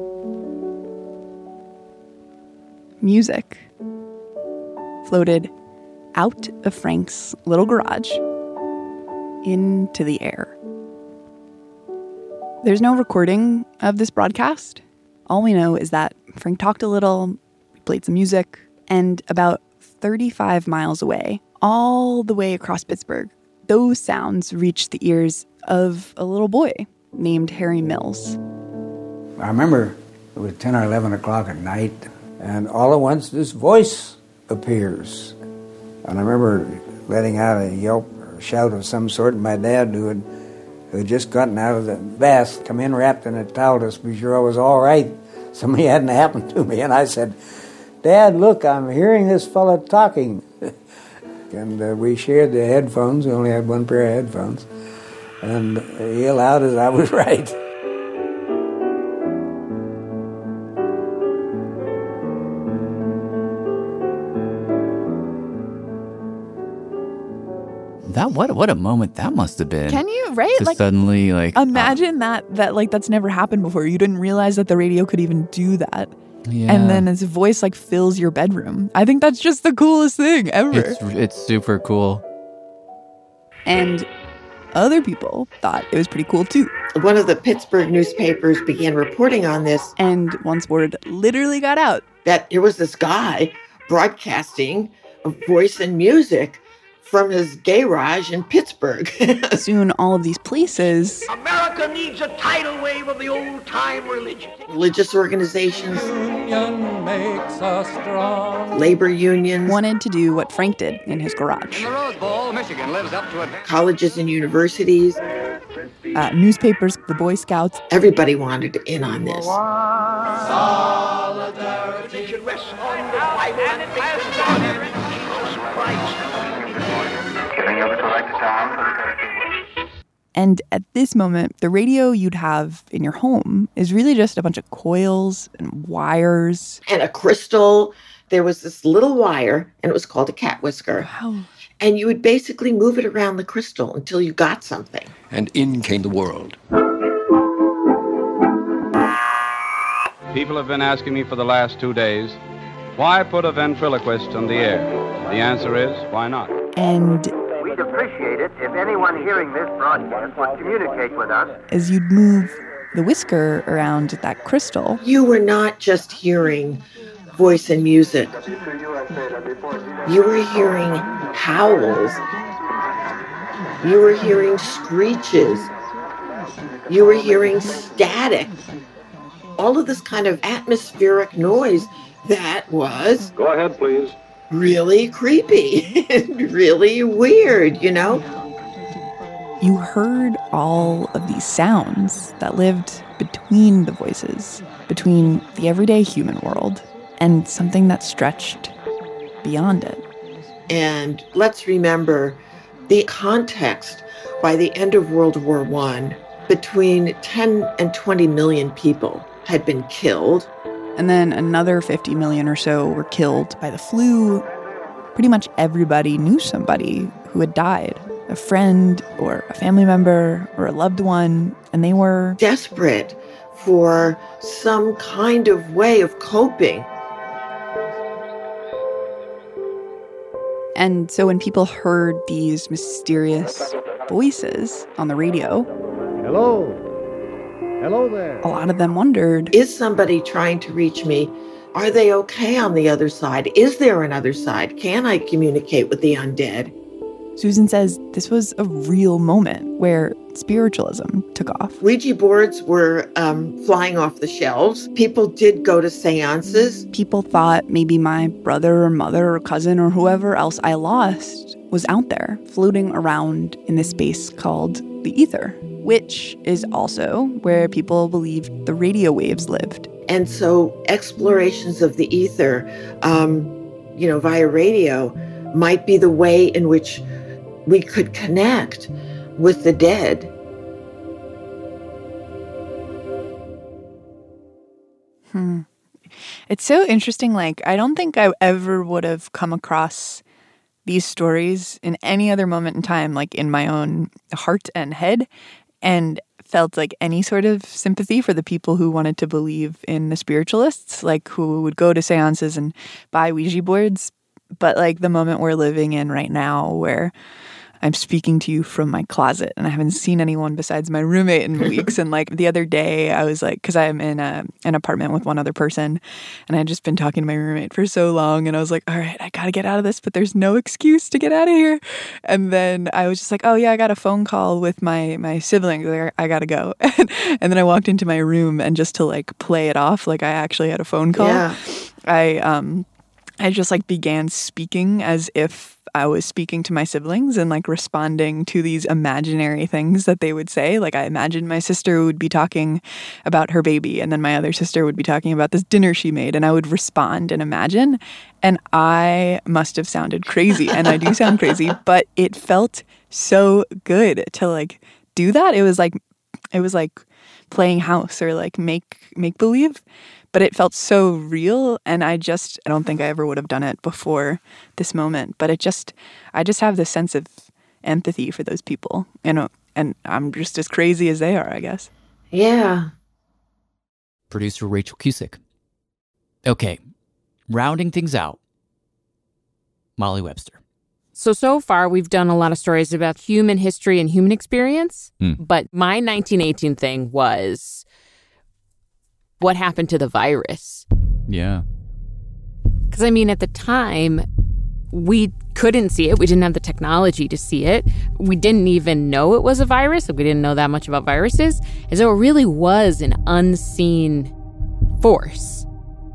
music floated out of Frank's little garage into the air. There's no recording of this broadcast. All we know is that Frank talked a little, played some music, and about thirty-five miles away, all the way across Pittsburgh, those sounds reached the ears of a little boy named Harry Mills. I remember it was ten or eleven o'clock at night, and all at once this voice appears. And I remember letting out a yelp or a shout of some sort, and my dad, who had, who had just gotten out of the bath, come in wrapped in a towel to be sure I was all right. Something hadn't happened to me. And I said, "Dad, look, I'm hearing this fella talking." And uh, we shared the headphones. We only had one pair of headphones. And he allowed us, I was right. That what what a moment that must have been. Can you, right? To like suddenly like imagine uh, that that like that's never happened before. You didn't realize that the radio could even do that. Yeah. And then his voice like fills your bedroom. I think that's just the coolest thing ever. It's it's super cool. And other people thought it was pretty cool too. One of the Pittsburgh newspapers began reporting on this. And once word literally got out that there was this guy broadcasting voice and music from his garage in Pittsburgh. Soon all of these places, America needs a tidal wave of the old-time religion. Religious organizations, Union makes us strong. Labor unions, wanted to do what Frank did in his garage. In the Rose Bowl, Michigan lives up to it. Colleges and universities, uh, newspapers, the Boy Scouts. Everybody wanted in on this. Solidarity should rest on the Bible and faith in God and Jesus Christ. And at this moment, the radio you'd have in your home is really just a bunch of coils and wires. And a crystal. There was this little wire, and it was called a cat whisker. Wow. And you would basically move it around the crystal until you got something. And in came the world. People have been asking me for the last two days, why put a ventriloquist on the air? The answer is, why not? And we'd appreciate it if anyone hearing this broadcast would communicate with us. As you'd move the whisker around that crystal, you were not just hearing voice and music. You were hearing howls. You were hearing screeches. You were hearing static. All of this kind of atmospheric noise that was... Go ahead, please. Really creepy and really weird, you know? You heard all of these sounds that lived between the voices, between the everyday human world and something that stretched beyond it. And let's remember the context by the end of World War One, between ten and twenty million people had been killed. And then another fifty million or so were killed by the flu. Pretty much everybody knew somebody who had died, a friend or a family member or a loved one, and they were desperate for some kind of way of coping. And so when people heard these mysterious voices on the radio, hello, hello there, a lot of them wondered, is somebody trying to reach me? Are they okay on the other side? Is there another side? Can I communicate with the undead? Susan says this was a real moment where spiritualism took off. Ouija boards were um, flying off the shelves. People did go to seances. People thought maybe my brother or mother or cousin or whoever else I lost was out there floating around in this space called the ether, which is also where people believed the radio waves lived. And so explorations of the ether, um, you know, via radio might be the way in which we could connect with the dead. Hmm. It's so interesting. Like, I don't think I ever would have come across these stories in any other moment in time, like in my own heart and head, and felt like any sort of sympathy for the people who wanted to believe in the spiritualists, like who would go to seances and buy Ouija boards. But like the moment we're living in right now, where I'm speaking to you from my closet and I haven't seen anyone besides my roommate in weeks. And like the other day I was like, because I'm in a, an apartment with one other person and I had just been talking to my roommate for so long. And I was like, all right, I got to get out of this, but there's no excuse to get out of here. And then I was just like, oh yeah, I got a phone call with my, my siblings. Like, I got to go. and then I walked into my room and just to like play it off, like I actually had a phone call. Yeah. I, um, I just like began speaking as if I was speaking to my siblings and like responding to these imaginary things that they would say. Like I imagined my sister would be talking about her baby and then my other sister would be talking about this dinner she made and I would respond and imagine. And I must have sounded crazy and I do sound crazy, but it felt so good to like do that. It was like, it was like playing house or like make, make believe. But it felt so real, and I just, I don't think I ever would have done it before this moment. But it just, I just have this sense of empathy for those people, you know, and I'm just as crazy as they are, I guess. Yeah. Producer Rachel Cusick. Okay, rounding things out, Molly Webster. So, so far, we've done a lot of stories about human history and human experience, Hmm. but my nineteen eighteen thing was what happened to the virus. Yeah. Because, I mean, at the time, we couldn't see it. We didn't have the technology to see it. We didn't even know it was a virus. We didn't know that much about viruses. And so it really was an unseen force.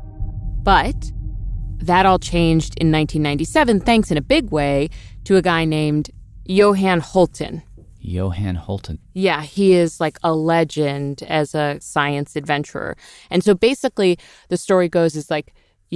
But that all changed in nineteen ninety-seven, thanks in a big way to a guy named Johan Holten. Johan Holten. Yeah, he is like a legend as a science adventurer. And so basically the story goes is like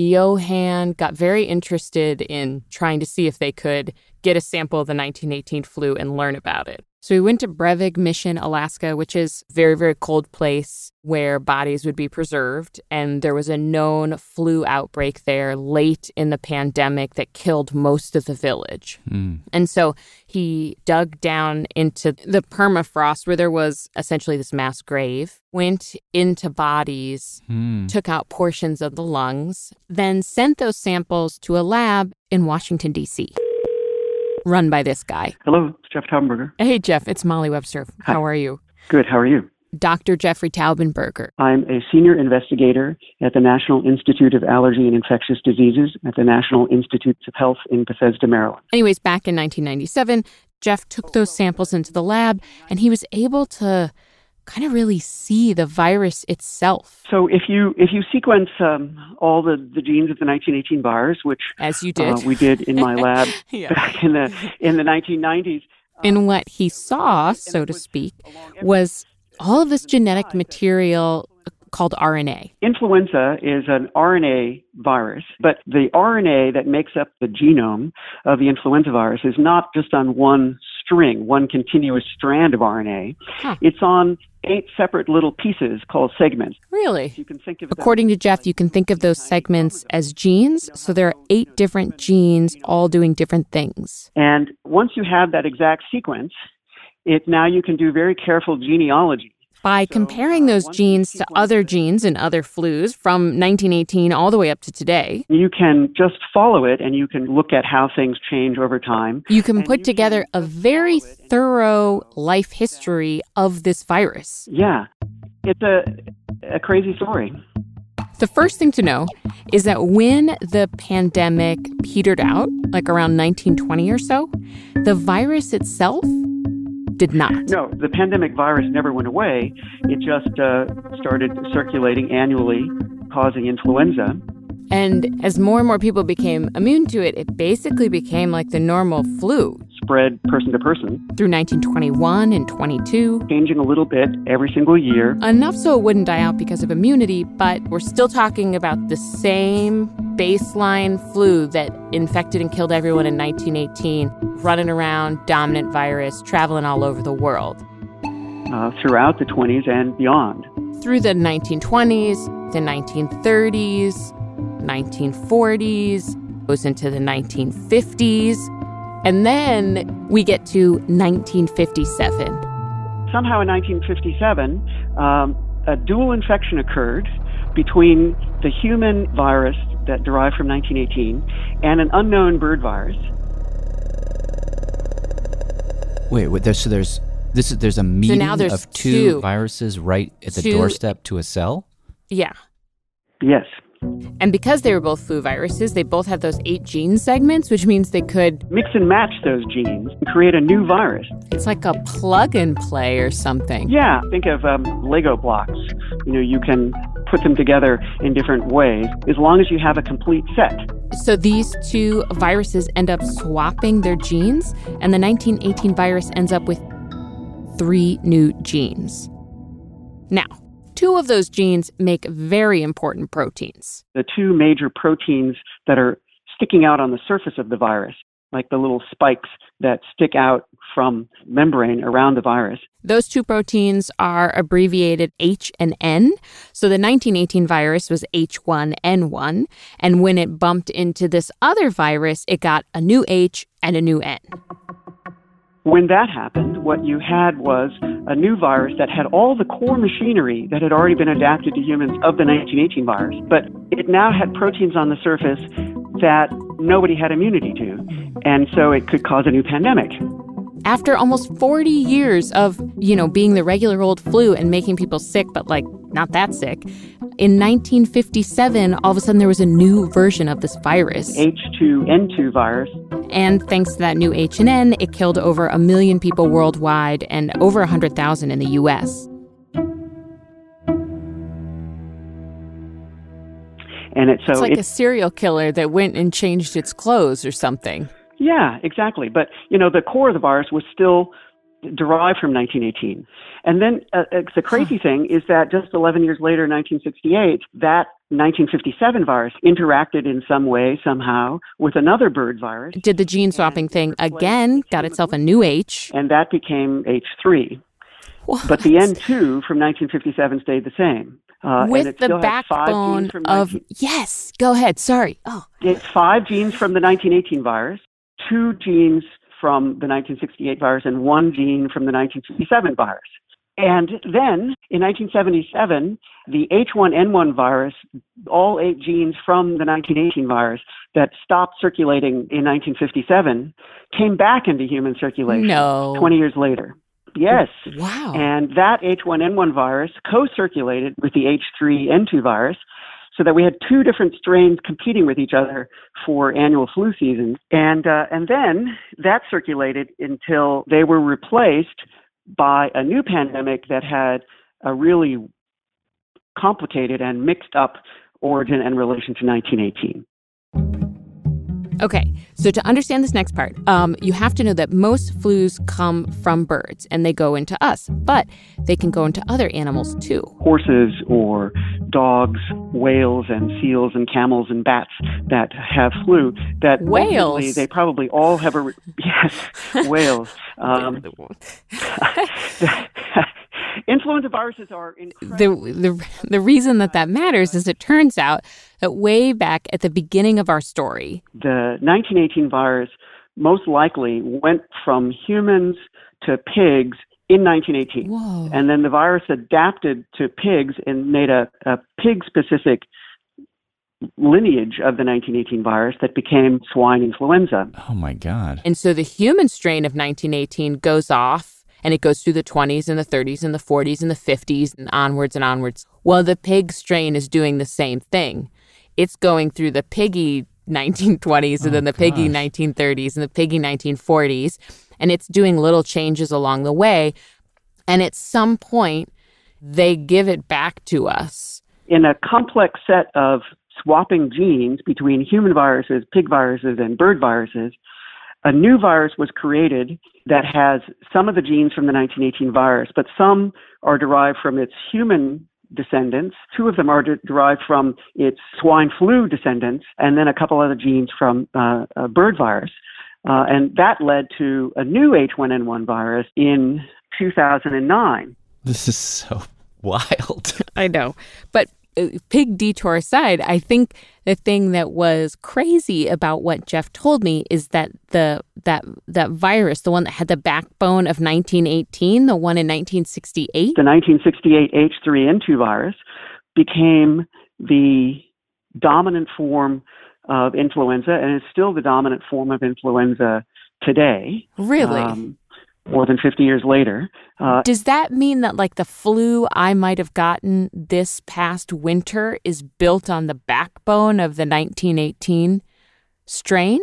Johan got very interested in trying to see if they could get a sample of the nineteen eighteen flu and learn about it. So he went to Brevig Mission, Alaska, which is a very, very cold place where bodies would be preserved. And there was a known flu outbreak there late in the pandemic that killed most of the village. Mm. And so he dug down into the permafrost where there was essentially this mass grave, went into bodies, Hmm. took out portions of the lungs, then sent those samples to a lab in Washington, D C, run by this guy. Hello, it's Jeff Taubenberger. Hey, Jeff, it's Molly Webster. Hi. How are you? Good, how are you? Doctor Jeffrey Taubenberger. I'm a senior investigator at the National Institute of Allergy and Infectious Diseases at the National Institutes of Health in Bethesda, Maryland. Anyways, back in nineteen ninety-seven, Jeff took those samples into the lab, and he was able to kind of really see the virus itself. So if you if you sequence um, all the, the genes of the nineteen eighteen virus, which as you did, uh, we did in my lab Yeah. back in the in the nineteen nineties. And what he saw, so to speak, was all of this genetic material called R N A. Influenza is an R N A virus, but the R N A that makes up the genome of the influenza virus is not just on one string, one continuous strand of R N A. Huh. It's on eight separate little pieces called segments. Really? You can think of According to Jeff, you can think of those segments as genes. So there are eight different genes all doing different things. And once you have that exact sequence, it now you can do very careful genealogy. By comparing those genes to other genes and other flus from nineteen eighteen all the way up to today, You can just follow it and you can look at how things change over time. you can put together a very thorough life history of this virus. Yeah, it's a, a crazy story. The first thing to know is that when the pandemic petered out, like around nineteen twenty or so, the virus itself did not. No, the pandemic virus never went away. It just uh, started circulating annually, causing influenza. And as more and more people became immune to it, it basically became like the normal flu. Spread person to person. Through nineteen twenty-one and twenty-two. Changing a little bit every single year. Enough so it wouldn't die out because of immunity, but we're still talking about the same baseline flu that infected and killed everyone in nineteen eighteen, running around, dominant virus, traveling all over the world. Uh, throughout the twenties and beyond. Through the nineteen twenties, the nineteen thirties, nineteen forties, goes into the nineteen fifties, and then we get to nineteen fifty-seven. Somehow in nineteen fifty-seven, um, a dual infection occurred between the human virus that derived from nineteen eighteen and an unknown bird virus. Wait, wait there's, so there's this is there's a meeting so now there's of two, two viruses right at the two, doorstep to a cell? Yeah. Yes. And because they were both flu viruses, they both had those eight gene segments, which means they could mix and match those genes and create a new virus. It's like a plug and play or something. Yeah, think of um, Lego blocks. You know, you can put them together in different ways as long as you have a complete set. So these two viruses end up swapping their genes, and the nineteen eighteen virus ends up with three new genes. Now, two of those genes make very important proteins. The two major proteins that are sticking out on the surface of the virus, like the little spikes that stick out from membrane around the virus. Those two proteins are abbreviated H and N. So the nineteen eighteen virus was H one N one. And when it bumped into this other virus, it got a new H and a new N. When that happened, what you had was a new virus that had all the core machinery that had already been adapted to humans of the nineteen eighteen virus, but it now had proteins on the surface that nobody had immunity to, and so it could cause a new pandemic. After almost forty years of, you know, being the regular old flu and making people sick, but like not that sick, in nineteen fifty-seven, all of a sudden there was a new version of this virus. H two N two virus. And thanks to that new H and N, it killed over a million people worldwide and over one hundred thousand in the U S. And it's, so it's like it, a serial killer that went and changed its clothes or something. Yeah, exactly. But, you know, the core of the virus was still derived from nineteen eighteen. And then uh, the crazy thing is that just eleven years later, nineteen sixty-eight, that nineteen fifty-seven virus interacted in some way, somehow, with another bird virus. Did the gene swapping thing again, got itself a new H. And that became H three. What? But the N two from nineteen fifty-seven stayed the same. Uh, with and it the still backbone from of... nineteen Yes, go ahead, sorry. Oh. It's five genes from the nineteen eighteen virus, two genes from the nineteen sixty-eight virus, and one gene from the nineteen fifty-seven virus. And then, in nineteen seventy-seven, the H one N one virus, all eight genes from the nineteen eighteen virus that stopped circulating in nineteen fifty-seven, came back into human circulation no. twenty years later. Yes. Wow. And that H one N one virus co-circulated with the H three N two virus, so that we had two different strains competing with each other for annual flu season. And uh, and then that circulated until they were replaced by a new pandemic that had a really complicated and mixed up origin and relation to nineteen eighteen. Okay, so to understand this next part, um, you have to know that most flus come from birds and they go into us, but they can go into other animals too. Horses or dogs, whales and seals and camels and bats that have flu. That whales? They probably all have a re- yes, whales. Um, influenza viruses are incredible. The, the, the reason that that matters is it turns out that way back at the beginning of our story, the nineteen eighteen virus most likely went from humans to pigs in nineteen eighteen. Whoa. And then the virus adapted to pigs and made a, a pig-specific lineage of the nineteen eighteen virus that became swine influenza. Oh, my God. And so the human strain of nineteen eighteen goes off, and it goes through the twenties and the thirties and the forties and the fifties and onwards and onwards. Well, the pig strain is doing the same thing. It's going through the piggy nineteen twenties and oh, then the gosh. piggy nineteen thirties and the piggy nineteen forties. and it's doing little changes along the way. And at some point, they give it back to us. In a complex set of swapping genes between human viruses, pig viruses, and bird viruses, a new virus was created that has some of the genes from the nineteen eighteen virus, but some are derived from its human descendants. Two of them are de- derived from its swine flu descendants, and then a couple other genes from uh, a bird virus. Uh, and that led to a new H one N one virus in two thousand nine. This is so wild. I know. But uh, pig detour aside, I think the thing that was crazy about what Jeff told me is that the that that virus, the one that had the backbone of nineteen eighteen, the one in nineteen sixty-eight, the nineteen sixty-eight H three N two virus, became the dominant form of influenza, and is still the dominant form of influenza today. Really? Um, more than fifty years later. Uh, Does that mean that, like, the flu I might have gotten this past winter is built on the backbone of the nineteen eighteen strain?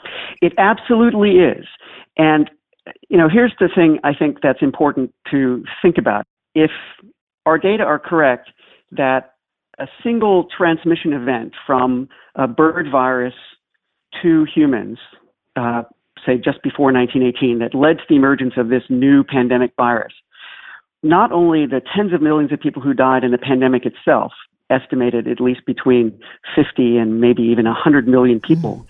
It absolutely is. And, you know, here's the thing I think that's important to think about. If our data are correct that a single transmission event from a bird virus to humans, uh, say just before nineteen eighteen, that led to the emergence of this new pandemic virus, not only the tens of millions of people who died in the pandemic itself, estimated at least between fifty and maybe even one hundred million people,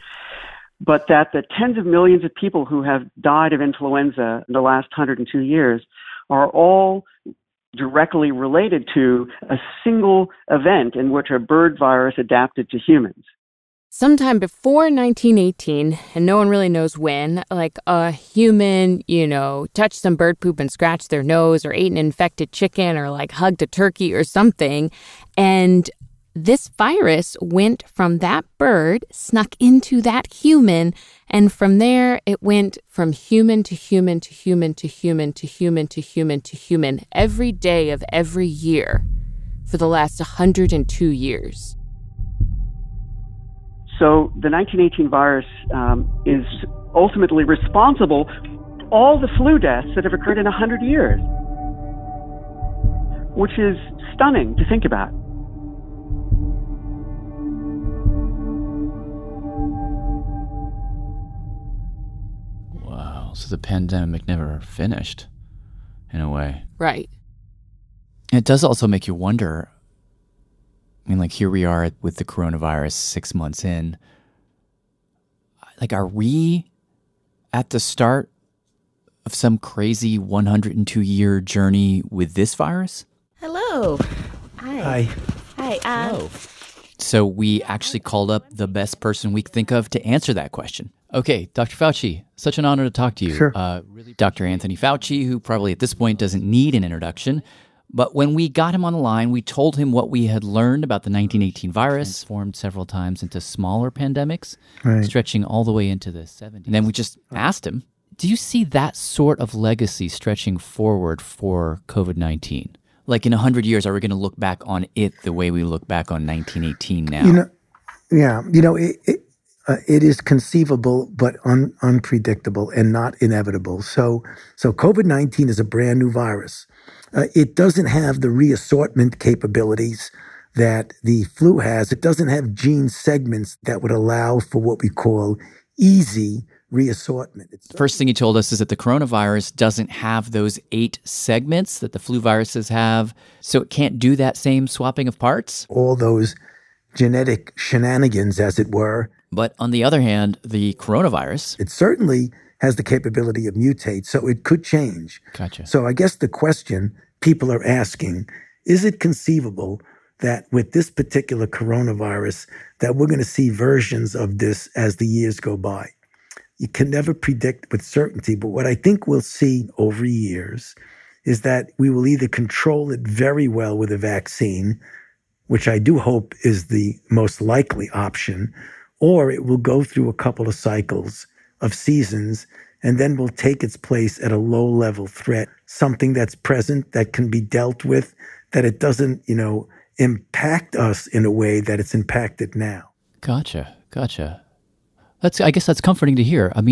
but that the tens of millions of people who have died of influenza in the last one hundred two years are all directly related to a single event in which a bird virus adapted to humans. Sometime before nineteen eighteen, and no one really knows when, like a human, you know, touched some bird poop and scratched their nose, or ate an infected chicken, or like hugged a turkey or something. And this virus went from that bird, snuck into that human, and from there it went from human to human to human to human to human to human to human every day of every year for the last one hundred two years. So the nineteen eighteen virus um, is ultimately responsible for all the flu deaths that have occurred in one hundred years, which is stunning to think about. Wow. So the pandemic never finished, in a way. Right. It does also make you wonder. I mean, like, here we are with the coronavirus six months in. Like, are we at the start of some crazy one hundred two year journey with this virus? Hello. Hi. Hi. Hi. Um, Hello. So we actually called up the best person we could think of to answer that question. Okay, Doctor Fauci, such an honor to talk to you. Sure. Uh, really, Doctor Anthony Fauci, who probably at this point doesn't need an introduction. But when we got him on the line, we told him what we had learned about the nineteen eighteen virus, transformed several times into smaller pandemics, Right. stretching all the way into the seventies. And then we just asked him, do you see that sort of legacy stretching forward for COVID nineteen? Like, in one hundred years, are we going to look back on it the way we look back on nineteen eighteen now? You know, yeah, you know, it, it, uh, it is conceivable, but un, unpredictable and not inevitable. So, so COVID nineteen is a brand new virus. Uh, it doesn't have the reassortment capabilities that the flu has. It doesn't have gene segments that would allow for what we call easy reassortment. It's First thing he told us is that the coronavirus doesn't have those eight segments that the flu viruses have, so it can't do that same swapping of parts. all those genetic shenanigans, as it were. But on the other hand, the coronavirus, It certainly has the capability of mutate, so it could change. Gotcha. So I guess the question people are asking, is it conceivable that with this particular coronavirus, that we're going to see versions of this as the years go by? You can never predict with certainty, but what I think we'll see over years is that we will either control it very well with a vaccine, which I do hope is the most likely option, or it will go through a couple of cycles of seasons and then will take its place at a low-level threat, something that's present, that can be dealt with, that it doesn't, you know, impact us in a way that it's impacted now. Gotcha, gotcha. That's, I guess that's comforting to hear. I mean,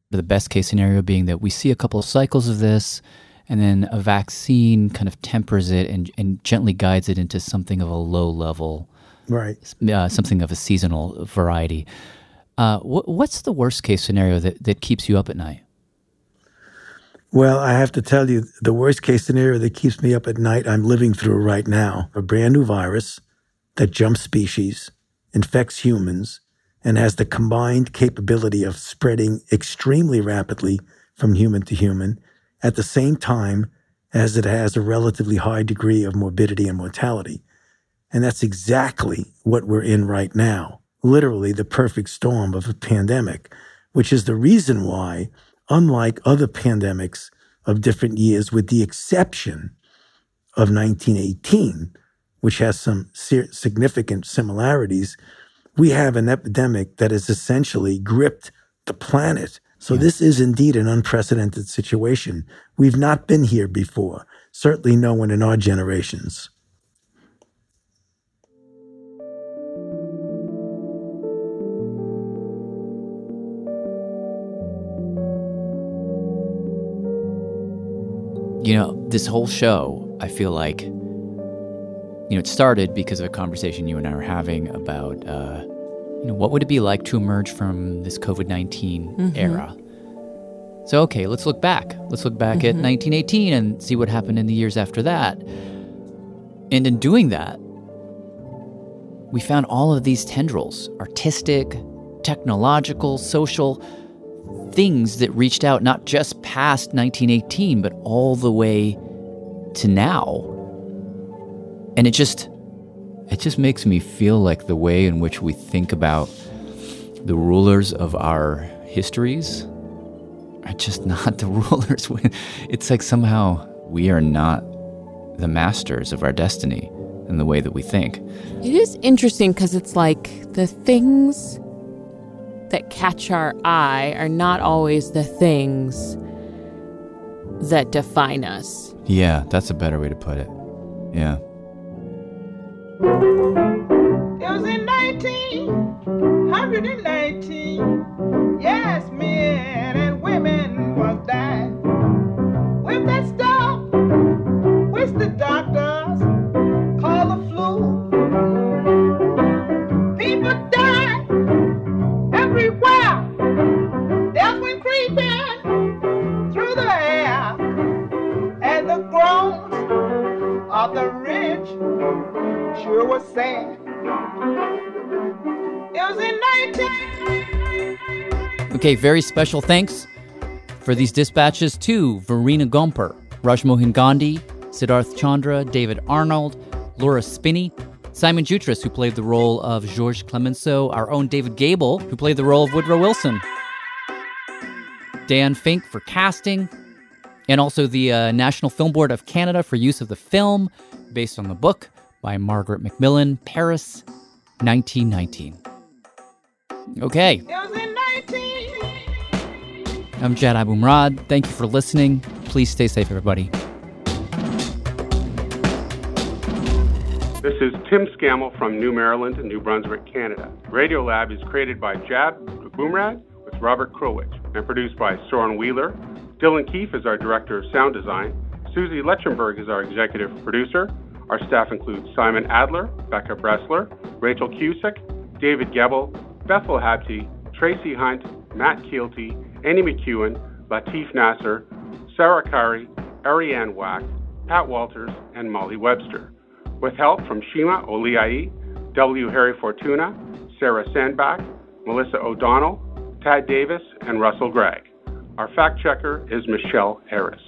The best case scenario being that we see a couple of cycles of this, and then a vaccine kind of tempers it and, and gently guides it into something of a low level, right? Uh, something of a seasonal variety. Uh, wh- what's the worst case scenario that, that keeps you up at night? Well, I have to tell you, the worst case scenario that keeps me up at night, I'm living through right now. A brand new virus that jumps species, infects humans, and has the combined capability of spreading extremely rapidly from human to human at the same time as it has a relatively high degree of morbidity and mortality. And that's exactly what we're in right now. Literally the perfect storm of a pandemic, which is the reason why, unlike other pandemics of different years, with the exception of nineteen eighteen, which has some significant similarities, we have an epidemic that has essentially gripped the planet. So yeah. This is indeed an unprecedented situation. We've not been here before, certainly no one in our generations. You know, this whole show, I feel like, you know, it started because of a conversation you and I were having about, uh, you know, what would it be like to emerge from this covid nineteen mm-hmm. era? So, okay, let's look back. Let's look back mm-hmm. at nineteen eighteen and see what happened in the years after that. And in doing that, we found all of these tendrils, artistic, technological, social things that reached out not just past nineteen eighteen, but all the way to now. And it just, it just makes me feel like the way in which we think about the rulers of our histories are just not the rulers. It's like somehow we are not the masters of our destiny in the way that we think. It is interesting because it's like the things that catch our eye are not always the things that define us. Yeah, that's a better way to put it. Yeah. It was in nineteen nineteen. Yes, men and women was dying with that stuff which the doctors call the flu. People died everywhere. Death went creeping through the air, and the groans of the rich sure was sad. It was in nineteen. Okay, very special thanks for these dispatches to Verena Gomper, Rajmohan Gandhi, Siddharth Chandra, David Arnold, Laura Spinney, Simon Jutras, who played the role of Georges Clemenceau, our own David Gable, who played the role of Woodrow Wilson, Dan Fink for casting, and also the uh, National Film Board of Canada for use of the film based on the book by Margaret Macmillan, Paris, nineteen nineteen. Okay. I'm Jad Abumrad. Thank you for listening. Please stay safe, everybody. This is Tim Scammell from New Maryland, New Brunswick, Canada. Radiolab is created by Jad Abumrad with Robert Krulwich and produced by Soren Wheeler. Dylan Keefe is our director of sound design. Susie Letchenberg is our executive producer. Our staff includes Simon Adler, Becca Bressler, Rachel Cusick, David Gebel, Bethel Habte, Tracy Hunt, Matt Keelty, Annie McEwen, Latif Nasser, Sarah Kari, Ariane Wack, Pat Walters, and Molly Webster. With help from Shima Oliai, W. Harry Fortuna, Sarah Sandbach, Melissa O'Donnell, Tad Davis, and Russell Gregg. Our fact checker is Michelle Harris.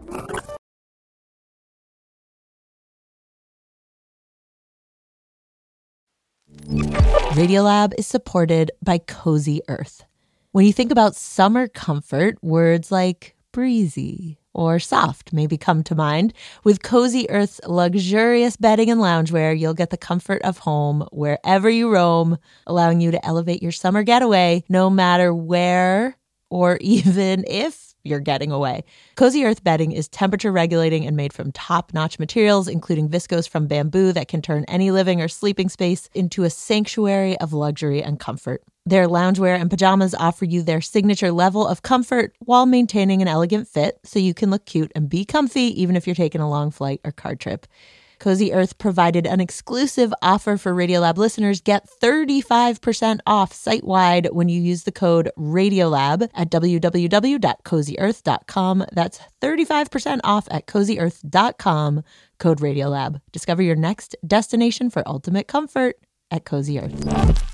Radiolab is supported by Cozy Earth. When you think about summer comfort, words like breezy or soft maybe come to mind. With Cozy Earth's luxurious bedding and loungewear, you'll get the comfort of home wherever you roam, allowing you to elevate your summer getaway no matter where or even if you're getting away. Cozy Earth bedding is temperature regulating and made from top-notch materials, including viscose from bamboo that can turn any living or sleeping space into a sanctuary of luxury and comfort. Their loungewear and pajamas offer you their signature level of comfort while maintaining an elegant fit, so you can look cute and be comfy even if you're taking a long flight or car trip. Cozy Earth provided an exclusive offer for Radiolab listeners. Get thirty-five percent off site-wide when you use the code Radiolab at w w w dot cozy earth dot com. That's thirty-five percent off at cozy earth dot com, code Radiolab. Discover your next destination for ultimate comfort at Cozy Earth.